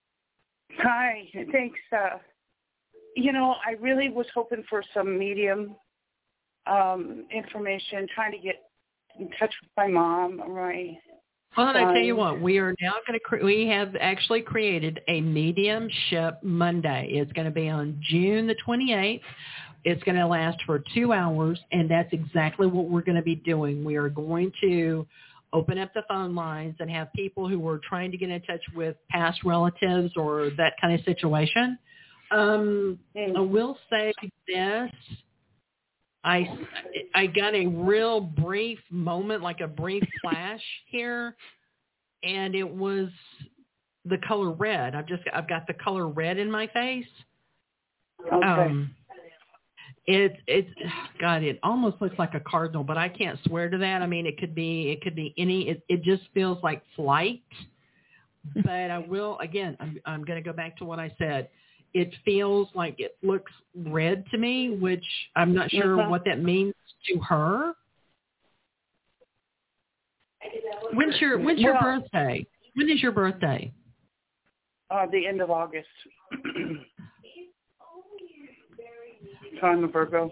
Hi, thanks. Uh, you know, I really was hoping for some medium um, information, trying to get in touch with my mom, my Well, and I tell you son. what, we are now going to, cre- we have actually created a mediumship Monday. It's going to be on June the twenty-eighth. It's going to last for two hours, and that's exactly what we're going to be doing. We are going to open up the phone lines and have people who are trying to get in touch with past relatives or that kind of situation. Um, I will say this. I, I got a real brief moment, like a brief flash here, and it was the color red. I've just I've got the color red in my face. Okay. Um, it it's God, it almost looks like a cardinal, but I can't swear to that. I mean, it could be it could be any. It, it just feels like flight. But I will again. I'm I'm going to go back to what I said. It feels like it looks red to me, which I'm not sure Mhm. what that means to her. When's your When's your Well- birthday? When is your birthday? Uh, the end of August. So I'm a Virgo.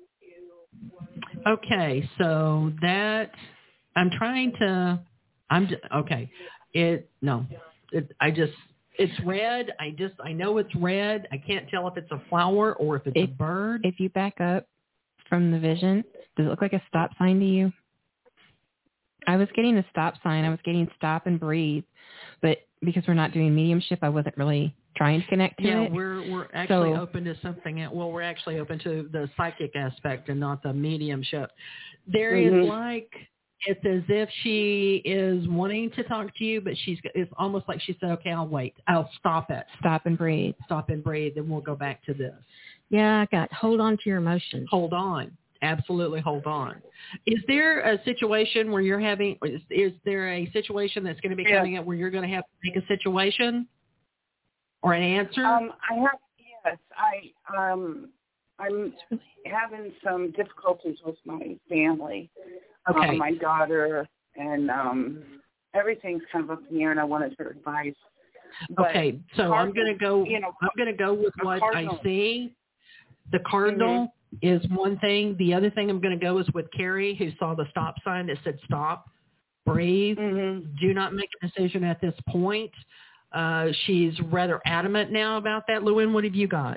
Okay, so that I'm trying to. I'm j- okay. It no. It, I just it's red. I just I know it's red. I can't tell if it's a flower or if it's If- a bird. If you back up from the vision, does it look like a stop sign to you? I was getting a stop sign. I was getting stop and breathe, but because we're not doing mediumship, I wasn't really trying to connect to Yeah, it. we're we're actually So- open to something. el- Well, we're actually open to the psychic aspect and not the mediumship. There is Mhm. like it's as if she is wanting to talk to you, but she's it's almost like she said, "Okay, I'll wait. I'll stop it. Stop and breathe. Stop and breathe, and we'll go back to this." Yeah, I got hold on to your emotions. Hold on. Absolutely hold on. Is there a situation where you're having, is, is there a situation that's going to be Yeah. coming up where you're going to have to make a situation or an answer? Um, I have yes. I um, I'm having some difficulties with my family. Okay. Um, my daughter and um, everything's kind of up in the air, and I wanted her advice. But Okay, so I'm going to go, you know, I'm going to go with a what cardinal. I see. The cardinal is one thing. The other thing I'm going to go is with Carrie, who saw the stop sign that said stop. breathe. Mm-hmm. Do not make a decision at this point. Uh, she's rather adamant now about that. Luann, what have you got?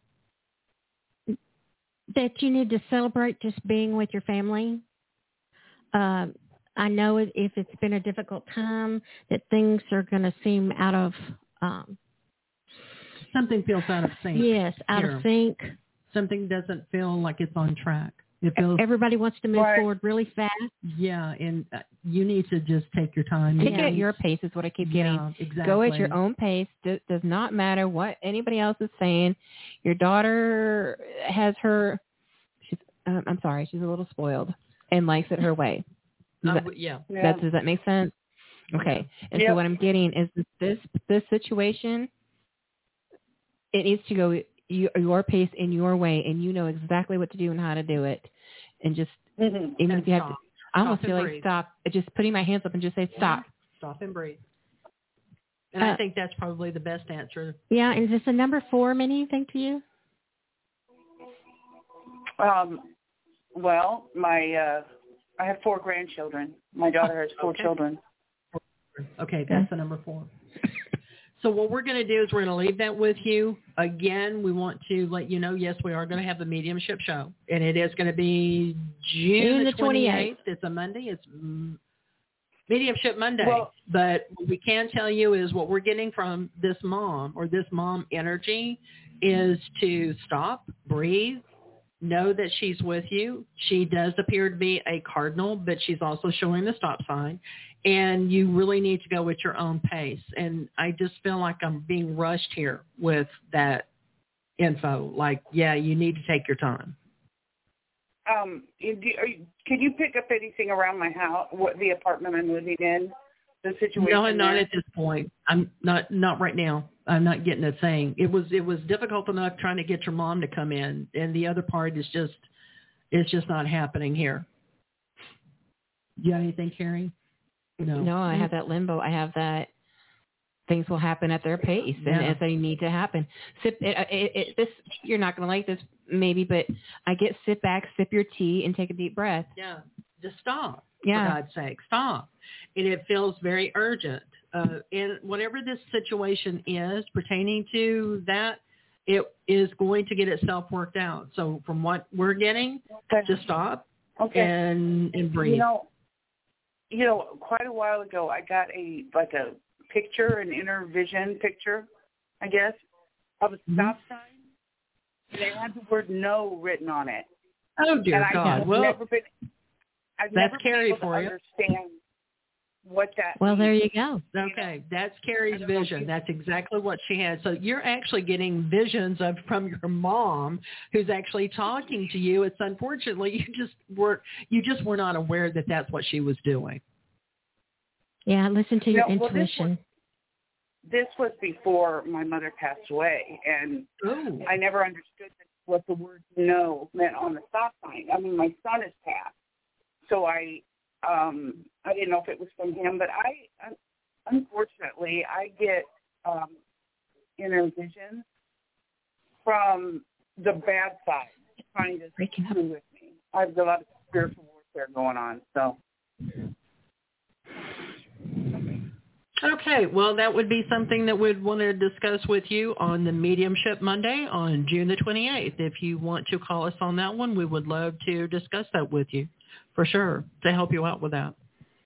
That you need to celebrate just being with your family. Uh, I know if it's been a difficult time that things are going to seem out of um, something feels out of sync. Yes, out here. of sync. Something doesn't feel like it's on track. It feels everybody wants to move right. forward really fast. Yeah, and uh, you need to just take your time. Take yeah. it at your pace is what I keep getting. Yeah, exactly. Go at your own pace. It does not matter what anybody else is saying. Your daughter has her. She's. Um, I'm sorry. She's a little spoiled and likes it her way. Uh, that, yeah. That, does that make sense? Okay. And yep. so what I'm getting is this this, this situation. It needs to go your, your pace in your way, and you know exactly what to do and how to do it. And just, mm-hmm. even and if you have stop. to, I almost stop feel like breathe. stop, just putting my hands up and just say stop. Stop and breathe. And uh, I think that's probably the best answer. Yeah, and is this a number four mean anything to you? Um, well, my uh, I have four grandchildren. My daughter has four okay. children. Okay, that's the number four. So what we're going to do is we're going to leave that with you. Again, we want to let you know, yes, we are going to have the mediumship show. And it is going to be June, June the twenty-eighth. It's a Monday. It's Mediumship Monday. Well, but what we can tell you is what we're getting from this mom or this mom energy is to stop, breathe, know that she's with you. She does appear to be a cardinal, but she's also showing the stop sign. And you really need to go at your own pace. And I just feel like I'm being rushed here with that info. Like, yeah, you need to take your time. Um, do, are you, can you pick up anything around my house, what the apartment I'm living in, the situation? No, not there? at this point. I'm not not right now. I'm not getting a thing. It was it was difficult enough trying to get your mom to come in, and the other part is just it's just not happening here. You got anything, Carrie? No. No, I have that limbo. I have that things will happen at their pace and Yeah. as they need to happen. Sip it, it, it, this. You're not going to like this maybe, but I get sit back, sip your tea, and take a deep breath. Yeah, just stop. Yeah. For God's sake, stop. And it feels very urgent. Uh, and whatever this situation is pertaining to that, it is going to get itself worked out. So from what we're getting, Okay. just stop Okay. and, and breathe. You know, you know, quite a while ago, I got a like a picture, an inner vision picture, I guess, of a stop Mm-hmm. sign. And it had the word "no" written on it. Oh dear and God! I've well, never been. I've that's never Carrie been able for to you. understand what that. Well, means. there you go. Okay, that's Carrie's I don't know if vision. you- That's exactly what she had. So you're actually getting visions of from your mom, who's actually talking to you. It's unfortunately you just were you just were not aware that that's what she was doing. Yeah, listen to your No, well, this intuition. This was before my mother passed away, and Ooh. I never understood what the word "no" meant on the stop sign. I mean, my son has passed, so I um, I didn't know if it was from him, but I unfortunately I get um, inner visions from the bad side trying to screw with me. I have a lot of spiritual warfare going on, so. Okay, well, that would be something that we'd want to discuss with you on the Mediumship Monday on June the twenty-eighth. If you want to call us on that one, we would love to discuss that with you, for sure, to help you out with that.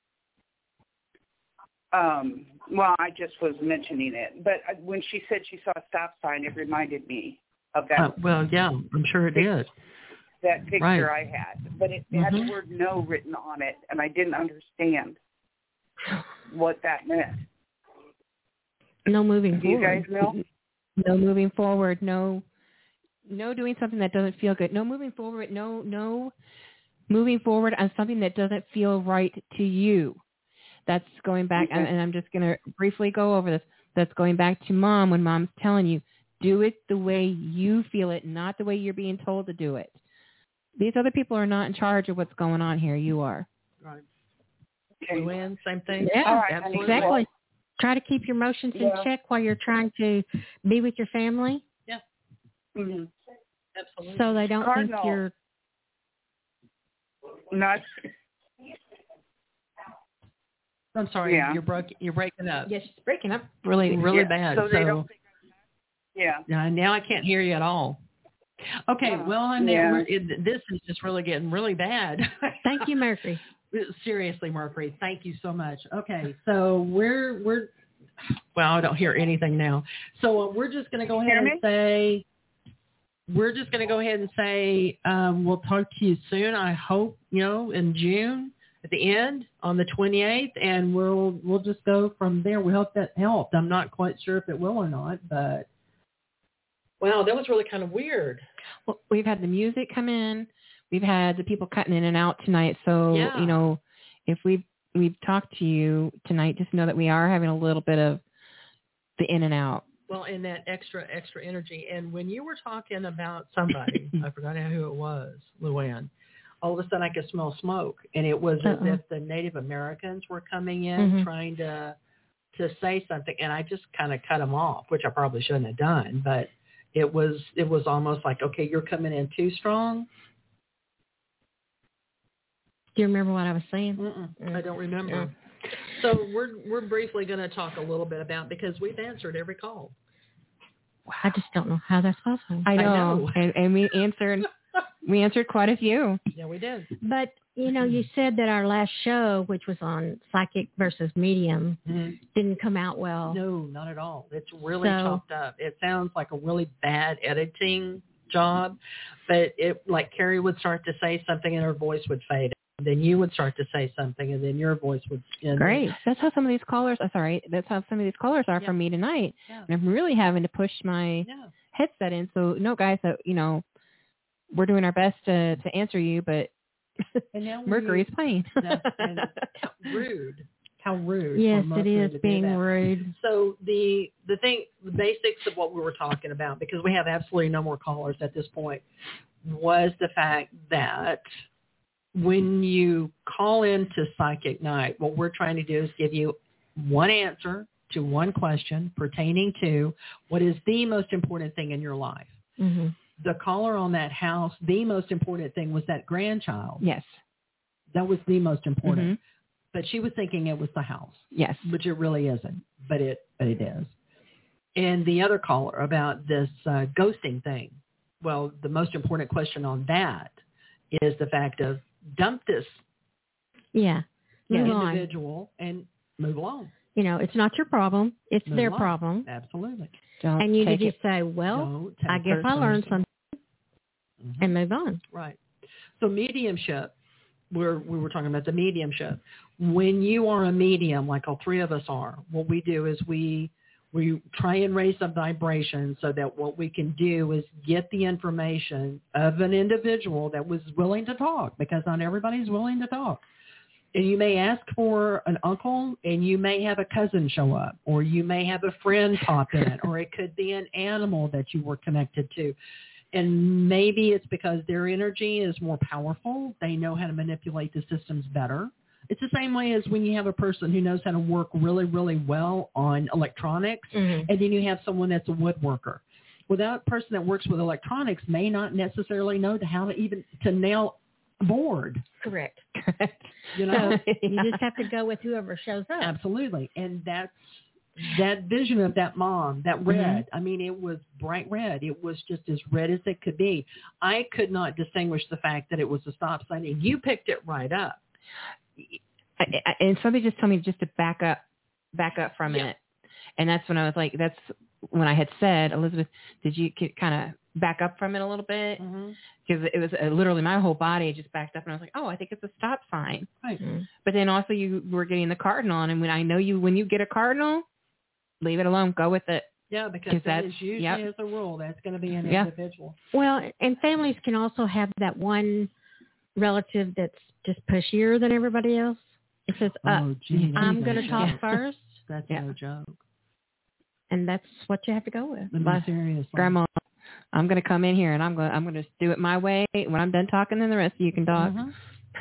Um, well, I just was mentioning it, but when she said she saw a stop sign, it reminded me of that. Uh, well, yeah, I'm sure it did. That picture Right. I had, but it had Mhm. the word "no" written on it, and I didn't understand what that meant. No moving Do you forward. guys know? No moving forward. No, no doing something that doesn't feel good. No moving forward. No, no moving forward on something that doesn't feel right to you. That's going back, Okay. and I'm just going to briefly go over this. That's going back to mom when mom's telling you, do it the way you feel it, not the way you're being told to do it. These other people are not in charge of what's going on here. You are. Right. Okay. Luann, same thing? Yeah, All right, absolutely. exactly. Try to keep your emotions in Yeah. check while you're trying to be with your family, Yeah, Mm-hmm. absolutely. so they don't Cardinal. think you're. Not. I'm sorry, Yeah. you're broke. You're breaking up. Yes, she's breaking up really, really Yeah, bad. So they don't think Yeah. Now, now I can't hear you at all. Okay, Yeah. well, I'm Yeah. we're, it, this is just really getting really bad. Thank you, Mercury. Seriously, Mercury, thank you so much. Okay, so we're we're well, I don't hear anything now. So uh, we're just going to go ahead Hear and me? say we're just going to go ahead and say um, we'll talk to you soon. I hope you know in June at the end on the twenty-eighth, and we'll we'll just go from there. We hope that helped. I'm not quite sure if it will or not, but wow, that was really kind of weird. Well, we've had the music come in. We've had the people cutting in and out tonight. So, Yeah. you know, if we've, we've talked to you tonight, just know that we are having a little bit of the in and out. Well, and that extra, extra energy. And when you were talking about somebody, I forgot who it was, Luann, all of a sudden I could smell smoke. And it was Uh-oh. as if the Native Americans were coming in Mhm. trying to to say something. And I just kind of cut them off, which I probably shouldn't have done. But it was it was almost like, okay, you're coming in too strong. Do you remember what I was saying? Mm-mm, I don't remember. So we're we're briefly going to talk a little bit about, because we've answered every call. I just don't know how that's possible. I know. I know. And, and we answered, we answered quite a few. Yeah, we did. But, you know, you said that our last show, which was on psychic versus medium, Mm-hmm. didn't come out well. No, not at all. It's really So- chopped up. It sounds like a really bad editing job, but it like Carrie would start to say something and her voice would fade. Then you would start to say something and then your voice would. And Great. That's how some of these callers, oh, sorry, that's how some of these callers are Yeah. from me tonight. Yeah. And I'm really having to push my Yeah. headset in. So, no, guys, uh, you know, we're doing our best to, to answer you, but And now when Mercury's you- playing. That's, and how rude. How rude. Yes, for it Mercury is to do being that. rude. So the the thing, the basics of what we were talking about, because we have absolutely no more callers at this point, was the fact that when you call into Psychic Night, what we're trying to do is give you one answer to one question pertaining to what is the most important thing in your life. Mm-hmm. The caller on that house, the most important thing was that grandchild. Yes. That was the most important. Mhm. But she was thinking it was the house. Yes. Which it really isn't, but it but it is. And the other caller about this uh, ghosting thing, well, the most important question on that is the fact of dump this Yeah. Move on. individual and move along. You know, it's not your problem. It's Move their along. problem. Absolutely. Don't And you need take to it. say, well, Don't take I guess it I learned personally. something and move on. Right. So mediumship, we're, we were talking about the mediumship. When you are a medium, like all three of us are, what we do is we we try and raise a vibration so that what we can do is get the information of an individual that was willing to talk, because not everybody's willing to talk. And you may ask for an uncle and you may have a cousin show up, or you may have a friend pop in, or it could be an animal that you were connected to. And maybe it's because their energy is more powerful. They know how to manipulate the systems better. It's the same way as when you have a person who knows how to work really, really well on electronics, Mm-hmm. and then you have someone that's a woodworker. Well, that person that works with electronics may not necessarily know how to even to nail a board. Correct. You know, So you just have to go with whoever shows up. absolutely. And that's that vision of that mom, that red. I mean, it was bright red. It was just as red as it could be. I could not distinguish the fact that it was a stop sign, and you picked it right up. I, I, and somebody just told me just to back up, back up for a Yeah. minute. And that's when I was like, that's when I had said, Elizabeth, did you kind of back up from it a little bit? Mm-hmm. Because it was uh, literally my whole body just backed up, and I was like, oh, I think it's a stop sign. Right. Mm-hmm. But then also you were getting the cardinal, and when I know you, when you get a cardinal, leave it alone, go with it. Yeah, because 'Cause that that's- is usually yep. as a rule, that's going to be an Yeah. individual. Well, and families can also have that one relative that's just pushier than everybody else. It says, uh, Oh, gee, I'm that's going no to talk joke. first, That's Yeah. no joke. and that's what you have to go with. But But- seriously. Grandma, I'm going to come in here, and I'm going, I'm going to just do it my way. When I'm done talking, then the rest of you can talk. Mhm.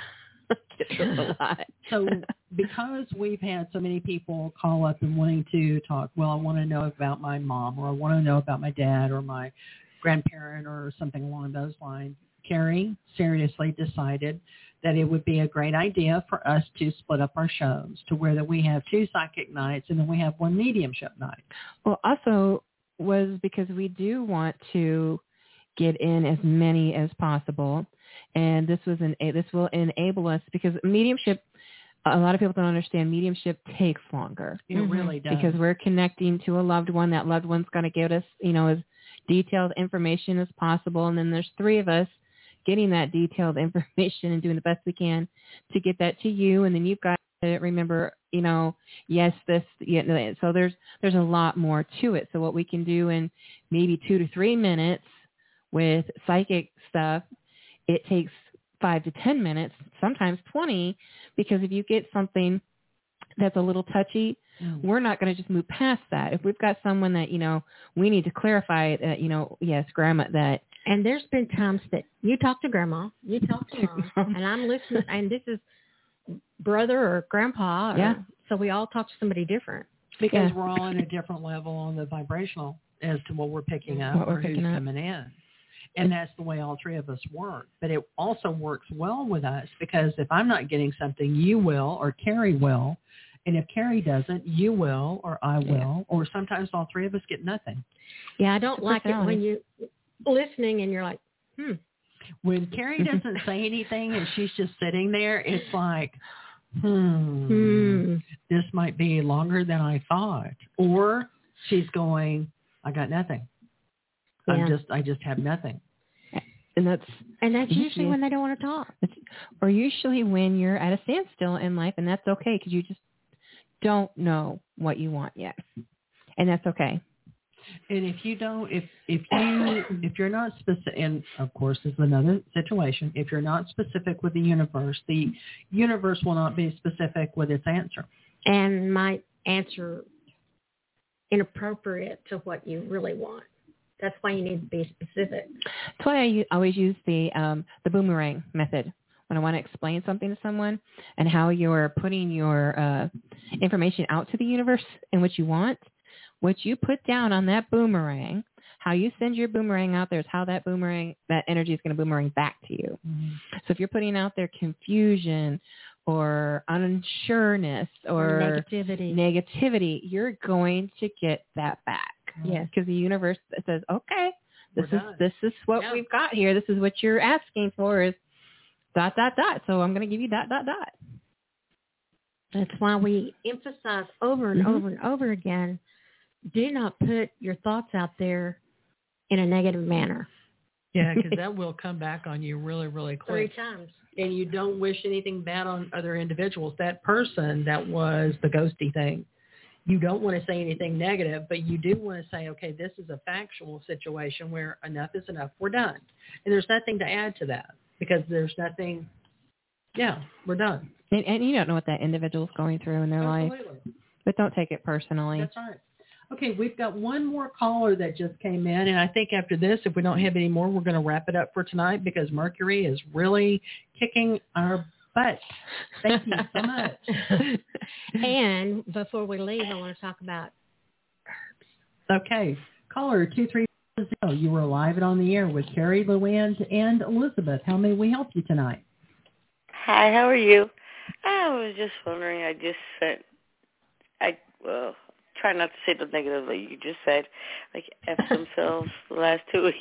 It's a lot. So because we've had so many people call up and wanting to talk, well, I want to know about my mom, or I want to know about my dad or my grandparent or something along those lines. Carrie seriously decided that it would be a great idea for us to split up our shows to where that we have two psychic nights and then we have one mediumship night. Well, also was because we do want to get in as many as possible, and this was an this will enable us because mediumship. A lot of people don't understand mediumship takes longer. It mm-hmm. really does. Because we're connecting to a loved one. That loved one's going to give us, you know, as detailed information as possible. And then there's three of us getting that detailed information and doing the best we can to get that to you. And then you've got to remember, you know, yes, this, yeah. So there's, there's a lot more to it. So what we can do in maybe two to three minutes with psychic stuff, it takes five to ten minutes, sometimes twenty, because if you get something that's a little touchy, mm. we're not going to just move past that. If we've got someone that, you know, we need to clarify that, you know, yes, grandma, that. And there's been times that you talk to grandma, you talk to mom, and I'm listening, and this is brother or grandpa. Or, yeah. So we all talk to somebody different. Because yeah. we're all in a different level on the vibrational as to what we're picking up what or we're picking who's up. coming in. And that's the way all three of us work. But it also works well with us because if I'm not getting something, you will, or Carrie will. And if Carrie doesn't, you will, or I will. Yeah. Or sometimes all three of us get nothing. Yeah, I don't like it when you're listening and you're like, hmm. When Carrie doesn't say anything and she's just sitting there, it's like, hmm, hmm, this might be longer than I thought. Or she's going, I got nothing. Yeah. I'm just, I just have nothing. And that's and that's usually when they don't want to talk. Or usually when you're at a standstill in life, and that's okay because you just don't know what you want yet, and that's okay. And if you don't, if if you if you're not specific, and of course this is another situation. If you're not specific with the universe, the universe will not be specific with its answer, and might answer inappropriate to what you really want. That's why you need to be specific. That's why I always use the um, the boomerang method when I want to explain something to someone and how you're putting your uh, information out to the universe and what you want. What you put down on that boomerang, how you send your boomerang out there is how that boomerang, that energy is going to boomerang back to you. Mm-hmm. So if you're putting out there confusion or unsureness or, or negativity, negativity, you're going to get that back. Yes, because the universe says, "Okay, this We're is done. this is what yeah. we've got here. This is what you're asking for is dot dot dot. So I'm going to give you dot dot dot." That's why we emphasize over and mm-hmm. over and over again: do not put your thoughts out there in a negative manner. Yeah, because that will come back on you really, really quick. Three times. And you don't wish anything bad on other individuals. That person that was the ghosty thing. You don't want to say anything negative, but you do want to say, okay, this is a factual situation where enough is enough. We're done. And there's nothing to add to that because there's nothing, yeah, we're done. And, and you don't know what that individual's going through in their Absolutely. life. But don't take it personally. That's right. Okay, we've got one more caller that just came in, and I think after this, if we don't have any more, we're going to wrap it up for tonight because Mercury is really kicking our butt. Thank you so much. And before we leave, I want to talk about herbs. Okay. Caller two three zero, you were live and on the air with Carrie, Luann, and Elizabeth. How may we help you tonight? Hi, how are you? I was just wondering, I just said, I well, try not to say the negative like you just said, like F themselves the last two weeks.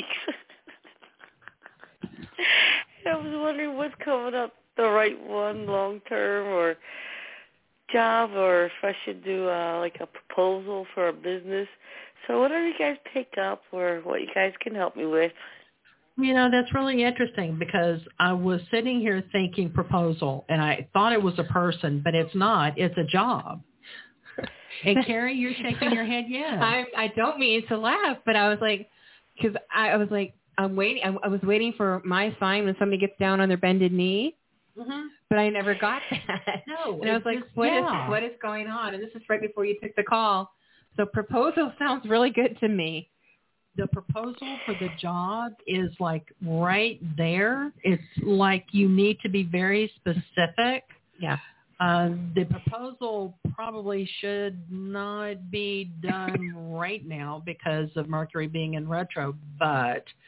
I was wondering what's coming up, the right one, long term or job, or if I should do uh, like a proposal for a business. So whatever you guys pick up or what you guys can help me with. You know, that's really interesting because I was sitting here thinking proposal, and I thought it was a person, but it's not. It's a job. And Carrie, you're shaking your head yes. I I don't mean to laugh, but I was like, because I, I was like, I'm waiting. I, I was waiting for my sign when somebody gets down on their bended knee. Mm-hmm. But I never got that. No. And I was like, just, what yeah. is what is going on? And this is right before you took the call. So proposal sounds really good to me. The proposal for the job is like right there. It's like you need to be very specific. Yeah. Uh, the proposal probably should not be done right now because of Mercury being in retro, but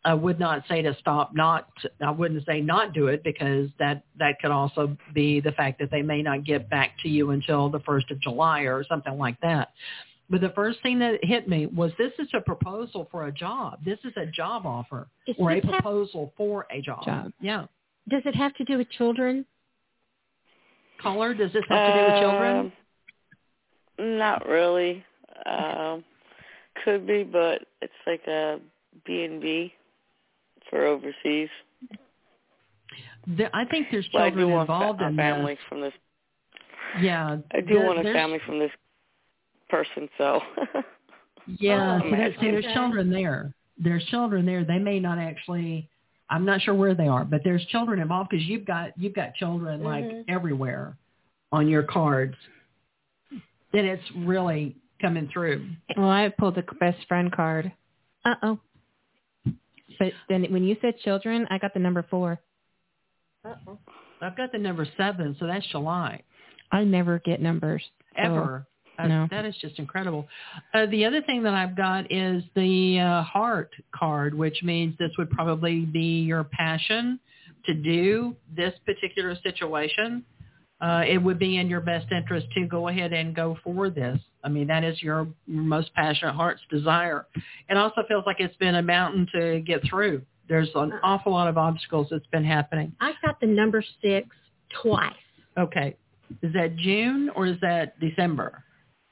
I would not say to stop not, I wouldn't say not do it because that, that could also be the fact that they may not get back to you until the first of July or something like that. But the first thing that hit me was this is a proposal for a job. This is a job offer Does or a this have- proposal for a job. Job. Yeah. Does it have to do with children? Caller, does this have to do with children? Um, not really. Um, could be, but it's like a B and B for overseas. There, I think there's But I children do want involved fa- in family this. from this. Yeah. I do there- want a there's- family from this person, so. Yeah, Oh, see, there's, see, there's okay. children there. There's children there. They may not actually. I'm not sure where they are, but there's children involved because you've got you've got children Mm-hmm. like everywhere on your cards, and it's really coming through. Well, I pulled the best friend card. Uh-oh. But then when you said children, I got the number four. Uh-oh. I've got the number seven, so that's July. I never get numbers. so- Ever. Uh, No. That is just incredible. Uh, the other thing that I've got is the uh, heart card, which means this would probably be your passion to do this particular situation. Uh, it would be in your best interest to go ahead and go for this. I mean, that is your, your most passionate heart's desire. It also feels like it's been a mountain to get through. There's an awful lot of obstacles that's been happening. I got the number six twice. Okay. Is that June or is that December?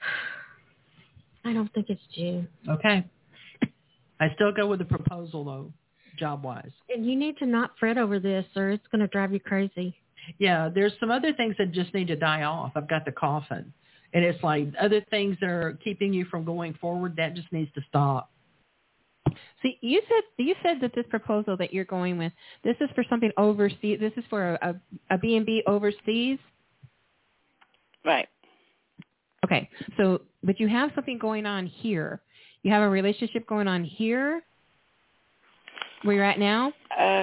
I don't think it's June. Okay. I still go with the proposal, though, job-wise. And you need to not fret over this, or it's going to drive you crazy. Yeah, there's some other things that just need to die off. I've got the coffin. And it's like other things that are keeping you from going forward, that just needs to stop. See, you said you said that this proposal that you're going with, this is for something overseas. This is for a, a, a B and B overseas? Right. Okay, so, but you have something going on here. You have a relationship going on here where you're at now? Uh,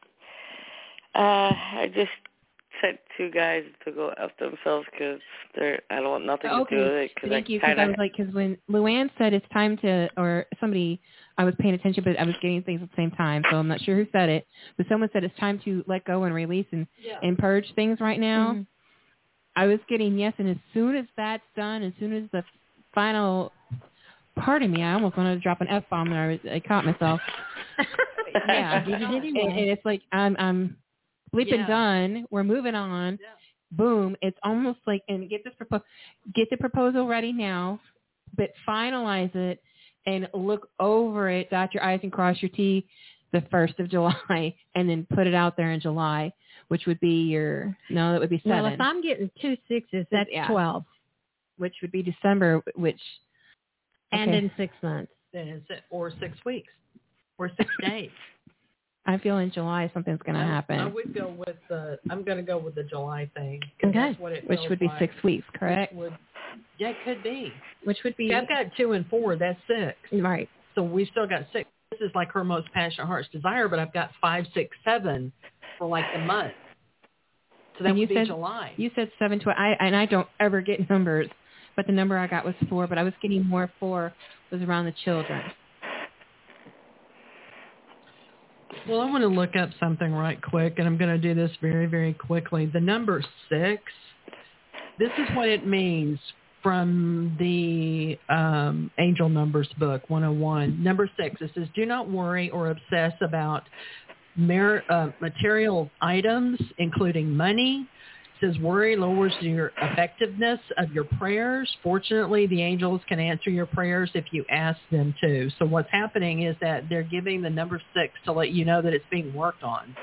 uh, I just sent two guys to go F themselves because they're, I don't want nothing Okay, to do with it. Cause thank I you, because kinda, I was like, because when Luann said it's time to, or somebody, I was paying attention, but I was getting things at the same time, so I'm not sure who said it, but someone said it's time to let go and release and, Yeah. and purge things right now. Mm-hmm. I was getting yes, and as soon as that's done, as soon as the final part of me, I almost wanted to drop an F-bomb there. I, was, I caught myself. Yeah, You did it and, anyway. and it's like I'm, I'm bleeping Yeah. done. We're moving on. Yeah. Boom. It's almost like, and get this propo- get the proposal ready now, but finalize it and look over it, dot your I's and cross your T's the first of July, and then put it out there in July, which would be your, no, that would be seven. Well, if I'm getting two sixes, that's Yeah. twelve. Which would be December, which, And okay. in six months. Then it's or six weeks or six days. I feel in July something's going to I- happen. I would go with the. I'm going to go with the July thing. 'cause Okay. That's what it Which feels would be like. six weeks, correct? Which would, yeah, it could be. Which would be See, I've got two and four. That's six. right. So we still got six. This is like her most passionate heart's desire, but I've got five, six, seven for like the month. So that And you would be said- July. You said seven twelve. I and I don't ever get numbers, but the number I got was four. But I was getting more four was around the children. Well, I want to look up something right quick, and I'm going to do this very, very quickly. The number six, this is what it means from the um, Angel Numbers book, one oh one. Number six, it says, do not worry or obsess about mer- uh, material items, including money. It says worry lowers your effectiveness of your prayers. Fortunately, the angels can answer your prayers if you ask them to. So what's happening is that they're giving the number six to let you know that it's being worked on.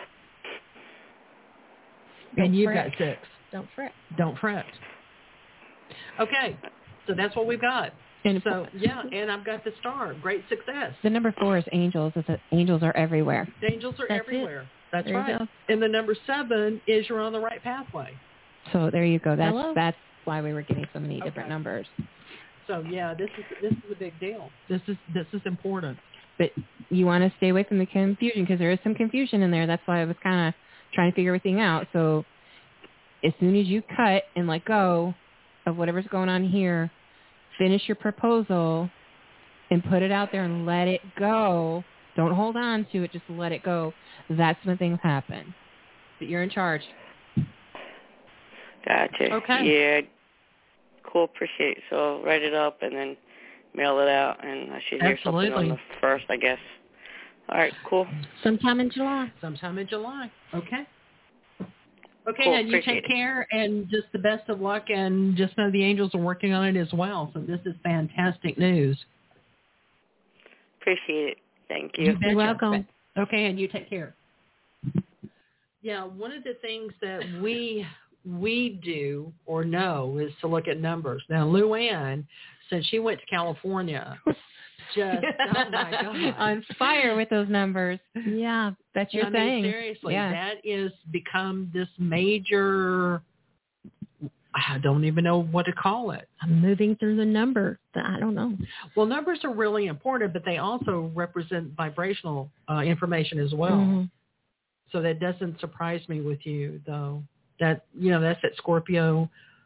Don't and you've fret. got six. Don't fret. Don't fret. Okay, so that's what we've got. And So, yeah, and I've got the star. Great success. the number four is angels. Is that angels are everywhere. The angels are That's it. everywhere. That's There you right. go. And the number seven is you're on the right pathway. So there you go. That's Hello? that's why we were getting so many different Okay. numbers. So, yeah, this is this is a big deal. This is this is important. But you want to stay away from the confusion because there is some confusion in there. That's why I was kind of trying to figure everything out. So as soon as you cut and let go of whatever's going on here, finish your proposal and put it out there and let it go. Don't hold on to it. Just let it go. That's when things happen. But you're in charge. Gotcha. Okay. Yeah. Cool. Appreciate it. So I'll write it up and then mail it out, and I should hear Absolutely. something on the first, I guess. All right. Cool. Sometime in July. Sometime in July. Okay. Okay, Cool. and you Appreciate take it. care, and just the best of luck, and just know the angels are working on it as well. So this is fantastic news. Appreciate it. Thank you. You betcha. You're welcome. Okay, and you take care. Yeah, one of the things that we we do or know is to look at numbers. Now, Luann, since she went to California, just oh my God, on fire with those numbers. Yeah, that's your I thing. mean, seriously, yeah. that is become this major. I don't even know what to call it. I'm moving through the number. I don't know. Well, numbers are really important, but they also represent vibrational uh, information as well. Mm-hmm. So that doesn't surprise me with you, though. That, you know, that's that Scorpio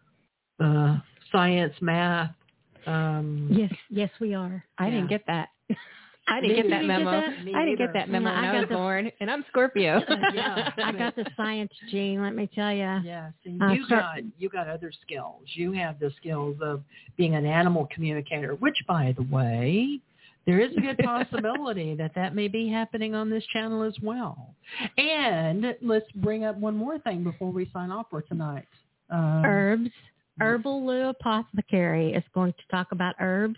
uh, science, math. Um, Yes, yes, we are. I Yeah. didn't get that. I didn't Me get neither. that You didn't memo. get that? Me I didn't neither. get that memo Mm, when I I, got was the- born, and I'm Scorpio. Yeah, I got the science gene, let me tell you. Yeah, see, Uh, you start- got you got other skills. You have the skills of being an animal communicator, which, by the way, there is a good possibility that that may be happening on this channel as well. And let's bring up one more thing before we sign off for tonight. Um, Herbs. Herbal Lou Apothecary is going to talk about herbs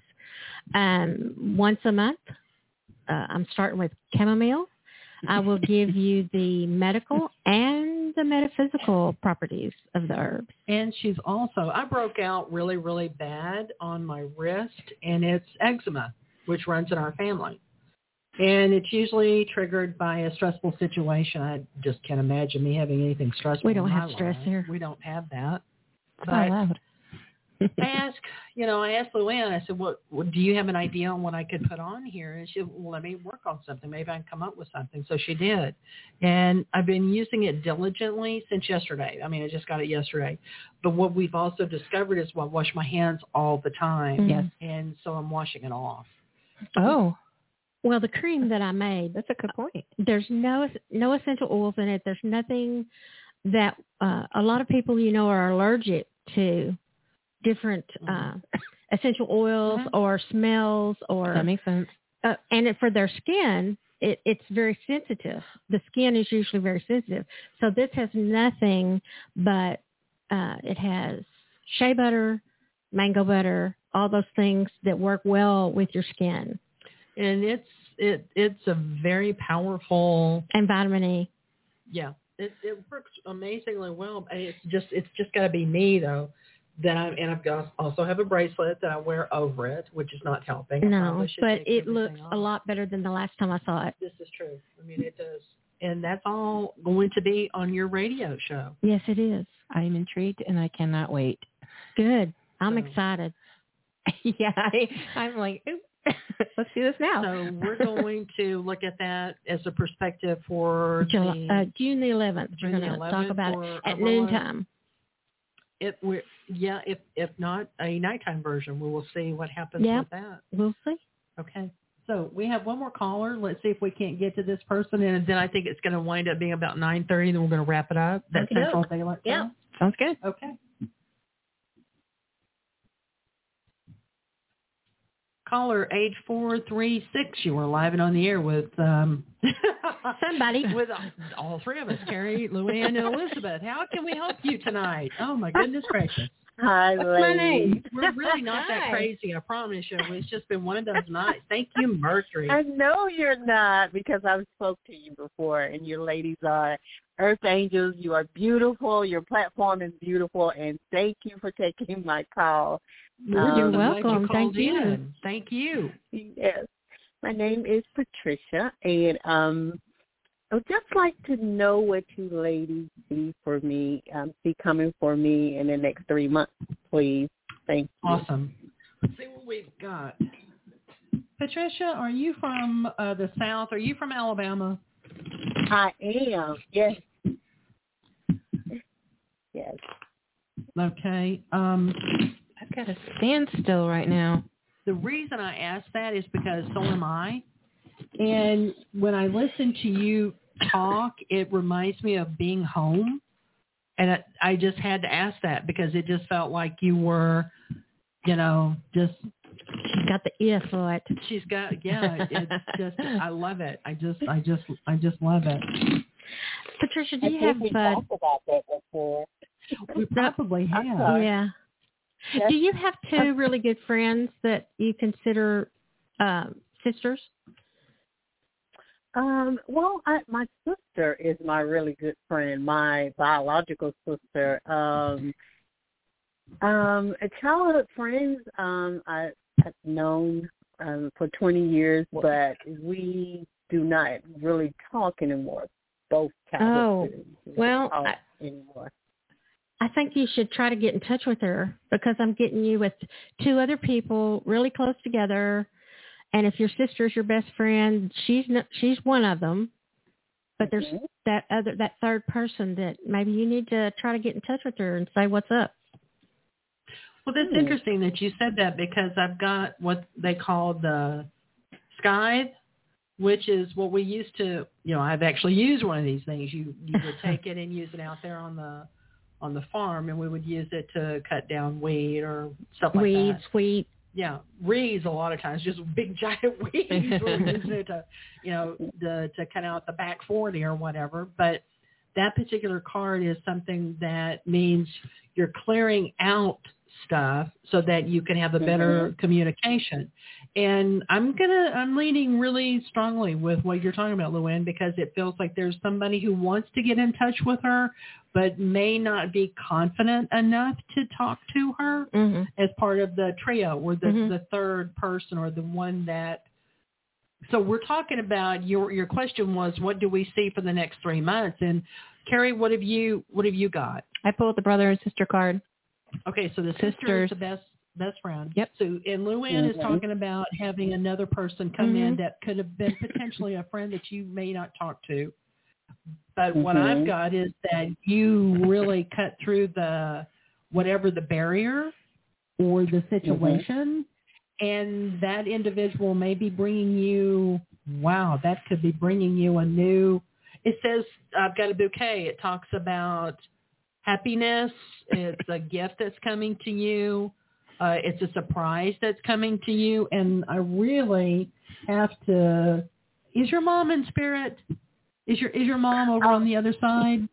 um, once a month. Uh, I'm starting with chamomile. I will give you the medical and the metaphysical properties of the herbs. And she's also, I broke out really, really bad on my wrist, and it's eczema, which runs in our family. And it's usually triggered by a stressful situation. I just can't imagine me having anything stressful. We don't in my have stress life. here. We don't have that. It's But not loud. I asked, you know, I asked Luann, I said, what, what, do you have an idea on what I could put on here? And she said, well, let me work on something. Maybe I can come up with something. So she did. And I've been using it diligently since yesterday. I mean, I just got it yesterday. But what we've also discovered is, well, I wash my hands all the time. Yes. And so I'm washing it off. Oh, Well, the cream that I made, that's a good point. there's no no essential oils in it. There's nothing that uh, a lot of people, you know, are allergic to different uh, essential oils Mhm. or smells or That makes sense. uh, and it, for their skin, it, it's very sensitive. The skin is usually very sensitive. So this has nothing but uh, it has shea butter, mango butter, all those things that work well with your skin. And it's it it's a very powerful, And vitamin E. yeah, it, it works amazingly well. And it's just it's just got to be me, though. That I'm, and I've got, also have a bracelet that I wear over it, which is not helping. I No, probably should but take it everything looks off. a lot better than the last time I saw it. This is true. I mean, it does. And that's all going to be on your radio show. Yes, it is. I'm intrigued, and I cannot wait. Good. I'm So- excited. yeah, I, I'm like, oop, let's do this now. So we're going to look at that as a perspective for July, the, uh, June the eleventh. June We're the going to talk eleventh about for it at Umbrella. noontime. it, we're, yeah, if if not a nighttime version, we will see what happens Yeah. with that. We'll see. Okay. So we have one more caller. Let's see if we can't get to this person, and then I think it's going to wind up being about nine thirty. Then we're going to wrap it up. That Okay. Central Daylight Yeah. Time? Sounds good. Okay. Caller age four three six. You are live and on the air with um, somebody with all, all three of us, Carrie, Luann, and Elizabeth. How can we help you tonight? Oh my goodness gracious! Hi, What's ladies. my name? We're really not that Hi. crazy. I promise you. It's just been one of those nights. Thank you, Mercury. I know you're not because I've spoke to you before, and you ladies are Earth Angels. You are beautiful. Your platform is beautiful, and thank you for taking my call. You're Um, welcome. Thank you. In. Thank you. Yes. My name is Patricia, and um, I would just like to know what you ladies see for me, um, see coming for me in the next three months, please. Thank you. Awesome. Let's see what we've got. Patricia, are you from uh, the South? Are you from Alabama? I am. Yes. Yes. Okay. Um, I've got a standstill right now. the reason I asked that is because so am I. And when I listen to you talk, it reminds me of being home. And I, I just had to ask that because it just felt like you were, you know, just. She's got the ear for it. She's got, yeah, it's just, I love it. I just, I just, I just love it. Patricia, do I you think have, we uh, talked about that before. We probably have. Yeah. Yes. Do you have two really good friends that you consider um, sisters? Um, well, I, my sister is my really good friend, my biological sister. Um, um, childhood friends um, I, I've known um, for twenty years, but we do not really talk anymore. Both childhood Oh, friends we well, don't talk I, anymore. I think you should try to get in touch with her because I'm getting you with two other people really close together. And if your sister's your best friend, she's not, she's one of them. But there's Mm-hmm. that other that third person that maybe you need to try to get in touch with her and say what's up. Well, that's Hmm. interesting that you said that because I've got what they call the Skype, which is what we used to, you know, I've actually used one of these things. You you would take it and use it out there on the on the farm, and we would use it to cut down weed or stuff like Weeds, that. wheat. Yeah, reeds a lot of times, just big giant weeds. We're using it to, you know, the, to cut out the back forty or whatever. But that particular card is something that means you're clearing out stuff so that you can have a better mm-hmm. communication. And I'm gonna, I'm leaning really strongly with what you're talking about, Luann, because it feels like there's somebody who wants to get in touch with her, but may not be confident enough to talk to her mm-hmm. as part of the trio or the, mm-hmm. the third person or the one that. So we're talking about your your question was, what do we see for the next three months? And Carrie, what have you what have you got? I pulled the brother and sister card. Okay, so the sister Sisters. is the best best friend. Yep. So and Luann mm-hmm. is talking about having another person come mm-hmm. in that could have been potentially a friend that you may not talk to. But mm-hmm. what I've got is that you really cut through the whatever the barrier or the situation, mm-hmm. and that individual may be bringing you. Wow, that could be bringing you a new. It says I've got a bouquet. It talks about happiness. It's a gift that's coming to you. Uh, it's a surprise that's coming to you. And I really have to, is your mom in spirit? Is your, is your mom over um, on the other side?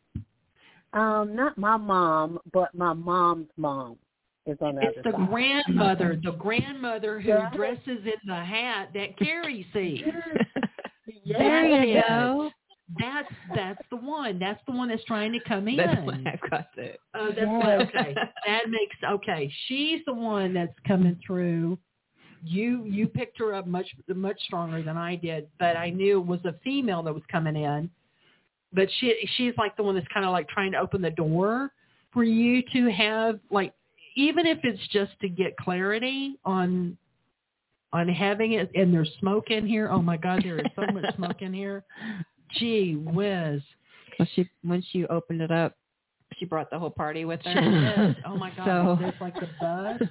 Um, not my mom, but my mom's mom is on the it's other the side. grandmother, the grandmother who yeah. dresses in the hat that Carrie sees. yeah. There you go. That's that's the one. That's the one that's trying to come in. That's why I've got it. Oh, that's yes. why. Okay, that makes okay. She's the one that's coming through. You you picked her up much much stronger than I did, but I knew it was a female that was coming in. But she she's like the one that's kind of like trying to open the door for you to have like, even if it's just to get clarity on on having it. And there's smoke in here. Oh my God, there is so much smoke in here. Gee whiz. Well, she when she opened it up, she brought the whole party with her. She did. Oh my God, so. There's like the buzz.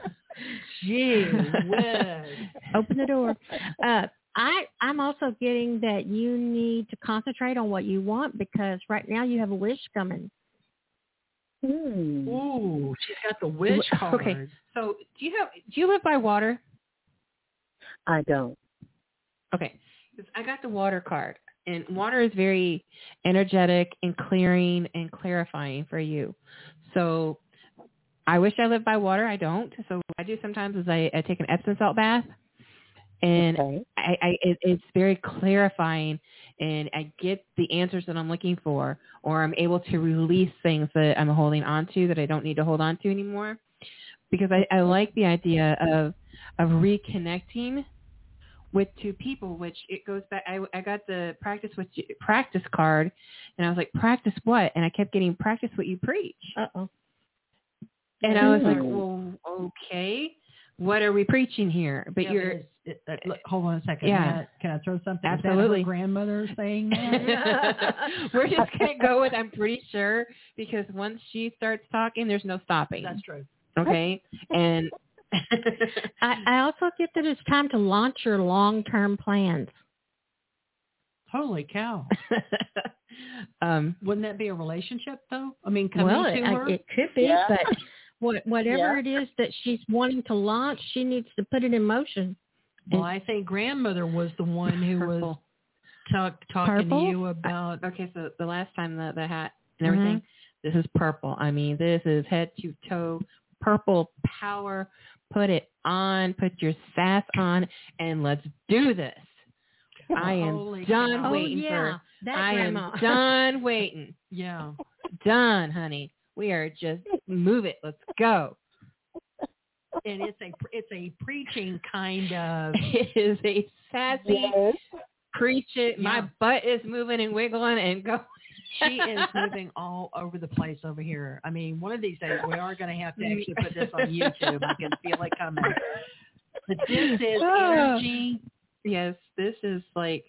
Gee whiz. Open the door. Uh, I, I'm also getting that you need to concentrate on what you want because right now you have a wish coming. Hmm. Ooh, she's got the wish card. Okay. So do you have do you live by water? I don't. Okay. I got the water card. And water is very energetic and clearing and clarifying for you. So I wish I lived by water. I don't. So what I do sometimes is I, I take an Epsom salt bath, and okay. I, I it, it's very clarifying, and I get the answers that I'm looking for, or I'm able to release things that I'm holding on to that I don't need to hold on to anymore. Because I, I like the idea of of reconnecting with two people, which it goes back. I, I got the practice with you, practice card, and I was like, practice what? And I kept getting practice what you preach. Uh-oh. And I was like, well, okay, what are we preaching here? But yeah, you're. It, it, it, look, hold on a second. Yeah. Can I, can I throw something? Absolutely. Is that her grandmother saying that? We're just going to go with, I'm pretty sure, because once she starts talking, there's no stopping. That's true. Okay. And I, I also get that it's time to launch your long-term plans. Holy cow. um, Wouldn't that be a relationship, though? I mean, coming well, to it, her? it could be, Yeah. but what, whatever Yeah. it is that she's wanting to launch, she needs to put it in motion. Well, I think grandmother was the one who was Purple. talk, talking Purple? to you about. Okay, so the last time the, the hat and everything, mm-hmm. this is purple. I mean, this is head to toe purple power. Put it on, put your sass on, and let's do this. I am Holy done cow. waiting oh, yeah. for. That I grandma. am done waiting. Yeah. Done, honey. We are just move it. Let's go. And it's a it's a preaching kind of. It is a sassy Yes. preach it. Yeah. My butt is moving and wiggling and go. She is moving all over the place over here. I mean, one of these days we are going to have to actually put this on YouTube. I can feel it coming. But this is energy. Yes, this is like,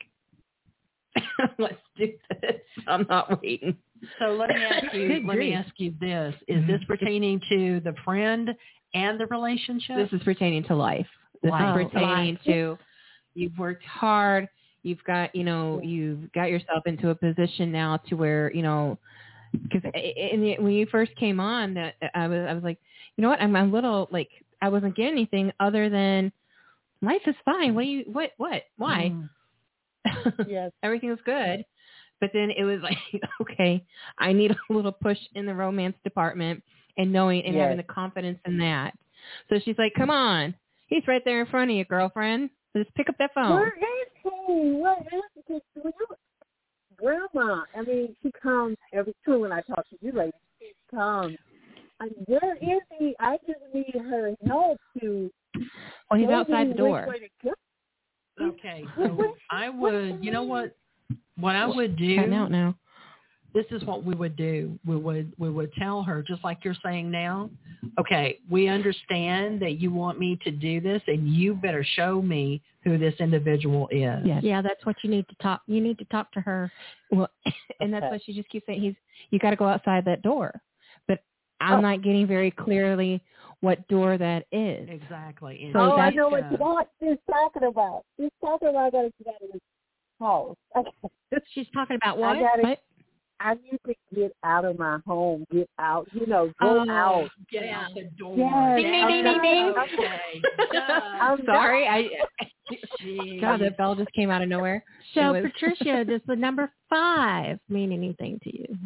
let's do this. I'm not waiting. So let me ask you. let me ask you this: is this pertaining to the friend and the relationship? This is pertaining to life. This Wow. is pertaining Life. to you've worked hard. You've got, you know, you've got yourself into a position now to where, you know, because when you first came on, that I was, I was like, you know what, I'm a little like, I wasn't getting anything other than life is fine. What do you, what, what, why? Mm. Yes. Everything was good. But then it was like, okay, I need a little push in the romance department and knowing and Yes. having the confidence in that. So she's like, come on, he's right there in front of you, girlfriend. Just pick up that phone. Where is he? What is he? Grandma, I mean, she comes every time when I talk to you ladies. She comes. I mean, where is he? I just need her help to. Oh, he's show outside me the door. which way to go. Okay, so I would, you know what, what I would do. Cutting out now. This is what we would do. We would we would tell her, just like you're saying now, okay, we understand that you want me to do this, and you better show me who this individual is. Yes. Yeah, that's what you need to talk. You need to talk to her. Well, and that's why she just keeps saying, he's, you got to go outside that door. But I'm Oh. not getting very clearly what door that is. Exactly. And So Oh, I that's, know what uh, you what she's talking about. She's talking about I got to get out of this house. Okay. She's talking about what? I got to. What? I need to get out of my home. Get out. You know, go Oh, out. Get out the door. Yes. Ding, ding, ding, ding, ding. Okay. Duh. I'm Sorry, I. Jeez. God, that bell just came out of nowhere. So, It was- Patricia, does the number five mean anything to you?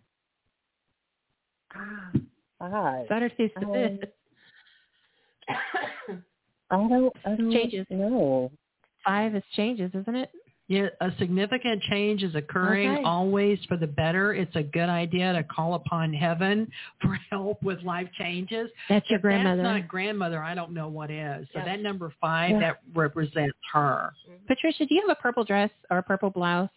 Five. Better taste of Um, this. I don't. I don't Changes. know. Five is changes, isn't it? Yeah, a significant change is occurring, Okay. always for the better. It's a good idea to call upon heaven for help with life changes. That's your If grandmother. That's not grandmother. I don't know what is. So Yeah. that number five, Yeah. that represents her. Patricia, do you have a purple dress or a purple blouse?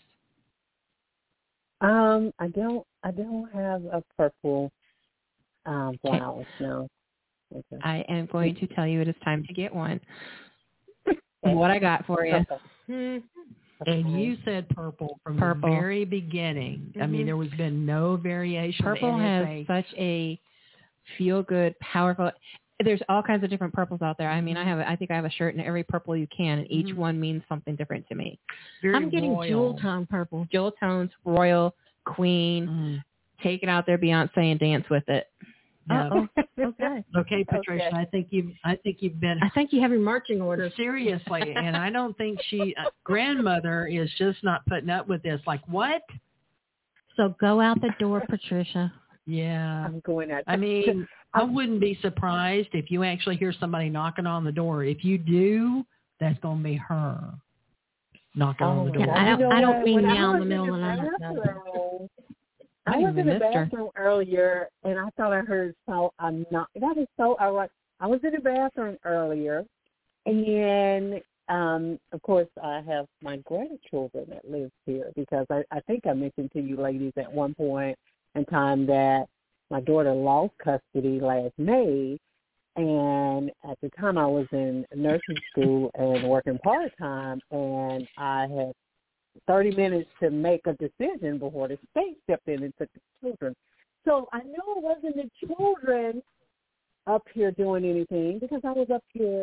Um, I don't. I don't have a purple um, blouse. No. Okay. I am going to tell you it is time to get one. What I got for you. Okay. Hmm. And you said purple from Purple. the very beginning. I mean, Mhm. there was been no variation. Purple and has it's such a feel-good, powerful. There's all kinds of different purples out there. I mean, I have. I think I have a shirt in every purple you can, and each Mhm. one means something different to me. very I'm getting royal. jewel tone purple. Jewel tones, royal, queen. Mm. Take it out there, Beyonce, and dance with it. Yeah. Uh-oh. Okay. Okay, Patricia. Okay. I think you've. I think you've been I think you have your marching orders. seriously, and I don't think she uh, grandmother is just not putting up with this. Like what? So go out the door, Patricia. Yeah. I'm going out. I mean, I wouldn't be surprised if you actually hear somebody knocking on the door. If you do, that's going to be her knocking on the Oh, door. Yeah, I don't- you know I don't what? mean When I now in the was middle of the night. bathroom, I I was even in the missed her. bathroom earlier, and I thought I heard so. I'm not. That is so ironic. I was in the bathroom earlier, and um, of course, I have my grandchildren that live here because I, I think I mentioned to you ladies at one point in time that my daughter lost custody last May, and at the time I was in nursing school and working part time, and I had thirty minutes to make a decision before the state stepped in and took the children. So I knew it wasn't the children up here doing anything because I was up here